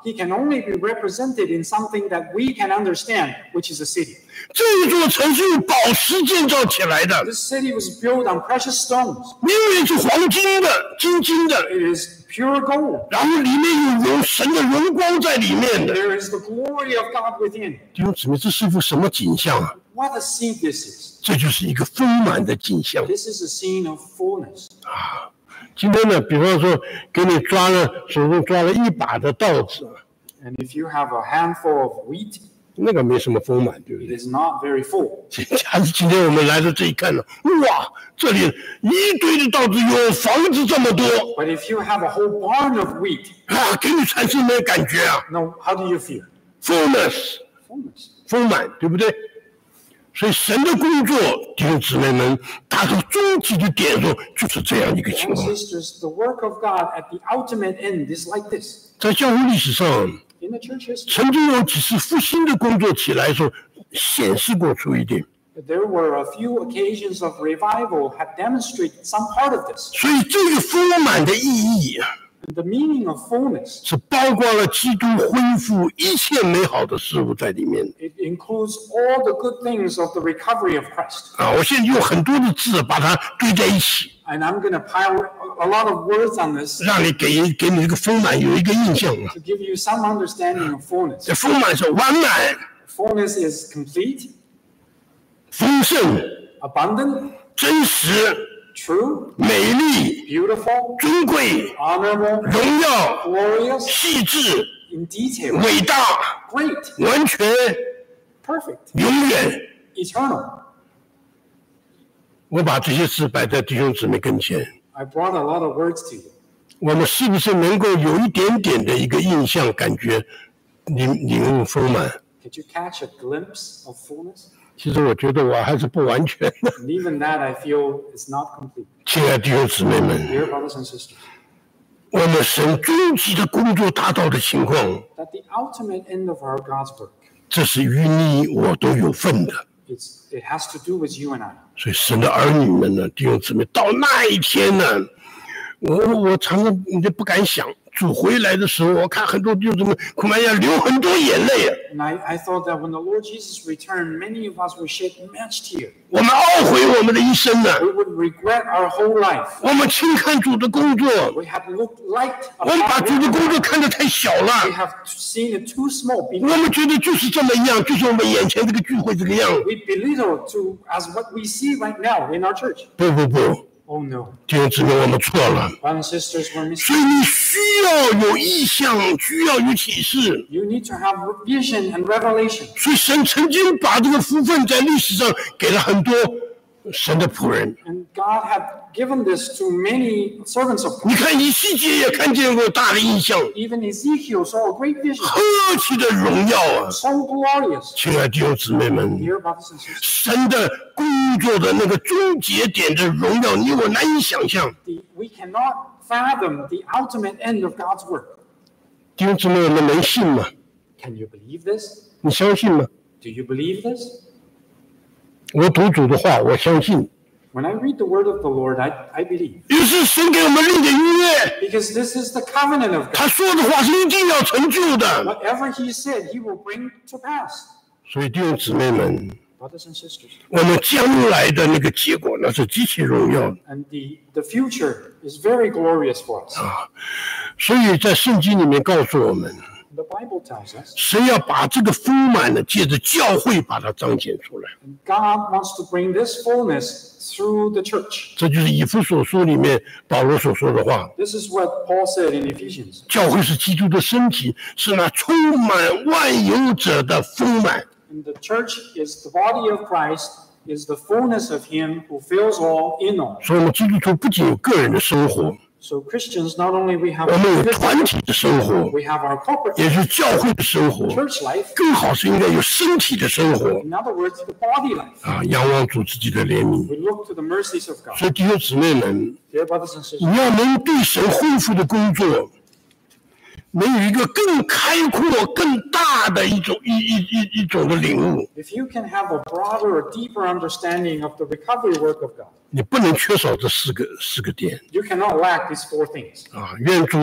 he can only be represented in something that we can understand, which is a city. 这一座城是用宝石建造起来的， This city was built on precious stones. 明明是黄金的、金的， It is pure gold. 然后里面有神的荣光在里面的。 There is the glory of God within. 弟兄姊妹，这是幅什么景象啊？ What a scene this is. 这就是一个丰满的景象。 This is a scene of fullness. 今天呢，比方说给你手中抓了一把的稻子， And if you have a handful of wheat, 那个没什么丰满，对不 it 对？ is not very full. 假如今天我们来到这一看呢，哇，这里一堆的稻子，有房子这么多 But if you have a whole barn of wheat, 啊，给你产生什么感觉啊 now how do you feel? ？fullness， Fullness. 丰满，对不对？所以神的工作，弟兄姊妹们，达到终极的点数，就是这样一个情 And 况。 sisters, the work of God at the ultimate end is like this. 在教会历史上， In the church history, 曾经有几次复兴的工作起来的时候，显示过出一点。 there were a few occasions of revival have demonstrated some part of this. 所以这个丰满的意义啊， And the meaning of fullness, 是包括了基督恢复一切美好的事物在里面 it includes all the good things of the recovery of Christ. 啊！我现在用很多的字把它堆在一起， And I'm going to pile a lot of words on this 让你给你这个丰满有一个印象啊。 to give you some understanding of fullness. 这丰满是完满、 Fullness is complete, 丰盛、 abundant, 真实、 true, 美丽、 beautiful, 尊贵、 honorable, 荣耀、 glorious, 细致、 in detail, 伟大、 great, 完全、 perfect, 永远。 eternal. 我把这些字摆在弟兄姊妹跟前， I brought a lot of words to you. 我们是不是能够有一点点的一个印象，感觉领悟丰满？ Did you catch a glimpse of fullness? 其实我觉得我还是不完全的， And even that I feel is not complete. 亲爱的弟兄姊妹们， Dear brothers and sisters, 我们神终极的工作达到的情况， that the ultimate end of our God's work, 这是与你我都有份的。 it has to do with you and I. 所以神的儿女们呢，弟兄姊妹，到那一天呢，我常常你就不敢想，主回来的时候，我看很多弟兄姊妹恐怕要流很多眼泪啊。 And I thought that when the Lord Jesus returned, many of us would shed much tear. 我们懊悔我们的一生呢， We would regret our whole life. 我们轻看主的工作， We have liked 我们把 our 主的 work. 工作看得太小 We 了， have seen it too small. 我们觉得就是这么样，就是我们眼前这个聚会这个样。 We belittle to as what we see right now in our church. 不， Oh no. 弟兄姊妹，我们错了。 Brothers and sisters, we're 所以 mistaken. 你需要有意向，需要有启示。 You need to have vision and revelation. 所以神曾经把这个福分在历史上给了很多神的仆人。 And God had given this to many servants of 你 God. 看以西结也看见过大的印象， Even Ezekiel saw a great vision. 何其的荣耀啊！ So glorious. 亲爱的弟兄姊妹们， Dear brothers and sisters, 神的工作的那个终结点的荣耀，你我难以想象。 we cannot fathom the ultimate end of God's work. 弟兄姊妹，我们能信吗？ Can you believe this? 你相信吗？ Do you believe this? 我读主的话，我相信。 When I read the word of the Lord, I believe. 于是神给我们立的约， Because this is the covenant of God. 他说的话是一定要成就的。 Whatever he said, he will bring to pass. 所以弟兄姊妹们， Brothers and sisters. 我们将来的那个结果那是极其荣耀的。 And the future is very glorious for us. 所以在圣经里面告诉我们， The Bible tells us 神要把这个丰满的借着教会把它彰显出来。 God wants to bring this fullness through the church. 这就是以弗所书里面保罗所说的话。 This is what Paul said in Ephesians. 教会是基督的身体，是那充满万有者的丰满。 And the church is the body of Christ, is the fullness of him who fills all in all. 所以我们基督徒不仅有个人的生活， So Christians, not only we have 我们有团体的生活， we have our corporate 也是教会的生活， church life. 更好是应该有身体的生活 In other words, the body life. 啊！仰望主自己的怜悯。 We look to the mercies of God. 所以弟兄姊妹们， Dear brothers and sisters, 你要能对神恢复的工作，能有一个更开阔、更大的一种的领悟， if you can have a broader or deeper understanding of the recovery work of God, 你不能缺少这四个点 you cannot lack these four things. 啊！愿主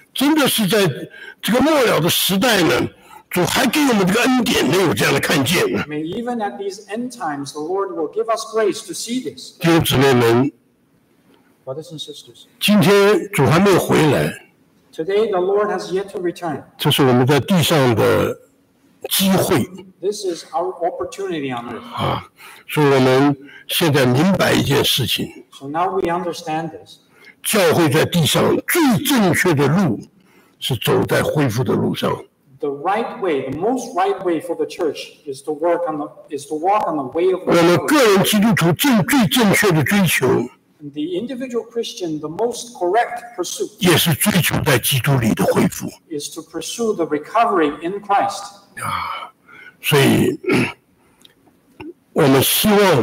真的是在这个末了的时代呢，主还给我们这个恩典，能有这样的看见。 May even at these end times, the Lord will give us grace to see this. 弟兄姊妹们， Brothers and sisters, 今天主还没有回来， today the Lord has yet to return. 这是我们在地上的机会 This is our opportunity on earth. 啊！所以我们现在明白一件事情： So now we understand this. 教会在地上最正确的路是走在恢复的路上。 The right way, the most right way for the church is to walk on the way of 我们 recovery. 个人基督徒最正确的追求， And the individual Christian, the most correct pursuit 也是追求在基督里的恢复 is to pursue the recovery in Christ. 啊！所以，我们希望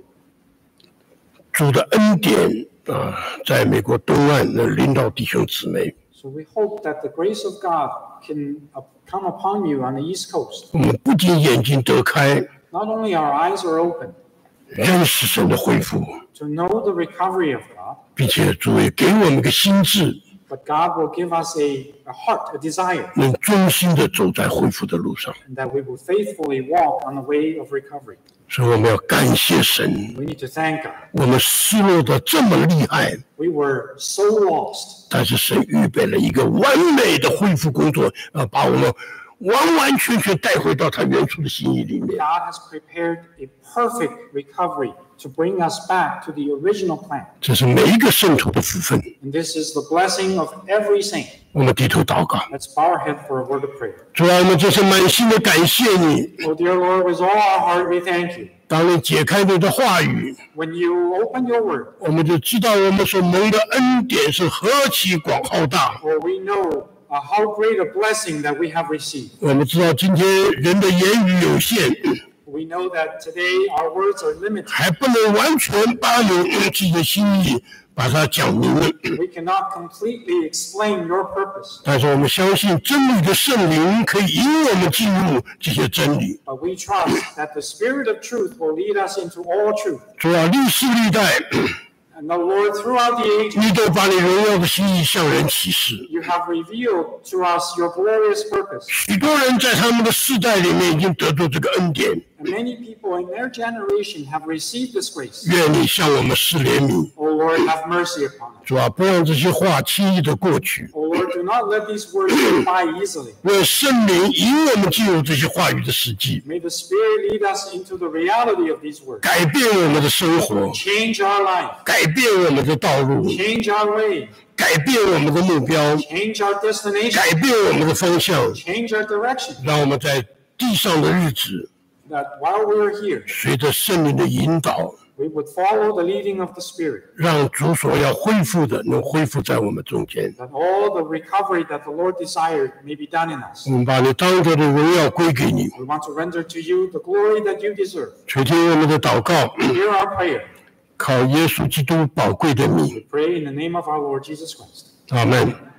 主的恩典啊，在美国东岸能领导弟兄姊妹。 So we hope that the grace of God can come upon you on the East Coast. 我们不仅眼睛得开， Not only our eyes are open 认识神的恢复， to know the recovery of God, 并且主也给我们个心智， but God will give us a heart, a desire, 能忠心的走在恢复的路上。 and that we will faithfully walk on the way of recovery. 所以我们要感谢神， We need to thank God. 我们失落的这么厉害， We were so lost, 但是神预备了一个完美的恢复工作，把我们完完全全带回到他原初的心意里面。 God has prepared a perfect recovery to bring us back to the original plan. 这是每一个圣徒的福分。 And this is the blessing of every saint. 我们低头祷告， Let's bow our head for a word of prayer. 主啊，我们真是满心的感谢你。 Oh, dear Lord, with all our heart, we thank you. 当你解开你的话语， When you open your word, 我们就知道我们所蒙的恩典是何其广浩大。 for we know how great a blessing that we have received. 我们知道今天人的言语有限， We know that today our words are limited. 还不能完全把你自己的心意把它讲明了。 We cannot completely explain your purpose, 但是我们相信真理的圣灵可以引我们进入这些真理。 but we trust that the Spirit of truth will lead us into all truth. 主啊，历世历代， And the Lord, throughout the ages, 你都把你荣耀的心意向人启示。 you have revealed to us your glorious purpose. 许多人在他们的世代里面已经得到这个恩典， And many people in their generation have received this grace. 愿你向我们施怜悯。 O Lord, have mercy upon us. 主啊，不让这些话轻易的过去， O Lord, do not let these words go by easily. 愿圣灵引我们进入这些话语的实际， May the Spirit lead us into the reality of these words. 改变我们的生活， Change our life. 改变我们的道路， Change our way. 改变我们的目标， Change our destination. 改变我们的方向， Change our direction. 让我们在地上的日子， That while we are here, 随着圣灵的引导， we would follow the leading of the Spirit. 让主所要恢复的能恢复在我们中间。 That all the recovery that the Lord desired may be done in us. 我们把你当得的荣耀归给你， We want to render to you the glory that you deserve. 垂听我们的祷告， Hear our prayer. 靠耶稣基督宝贵的名， We pray in the name of our Lord Jesus Christ. 阿门。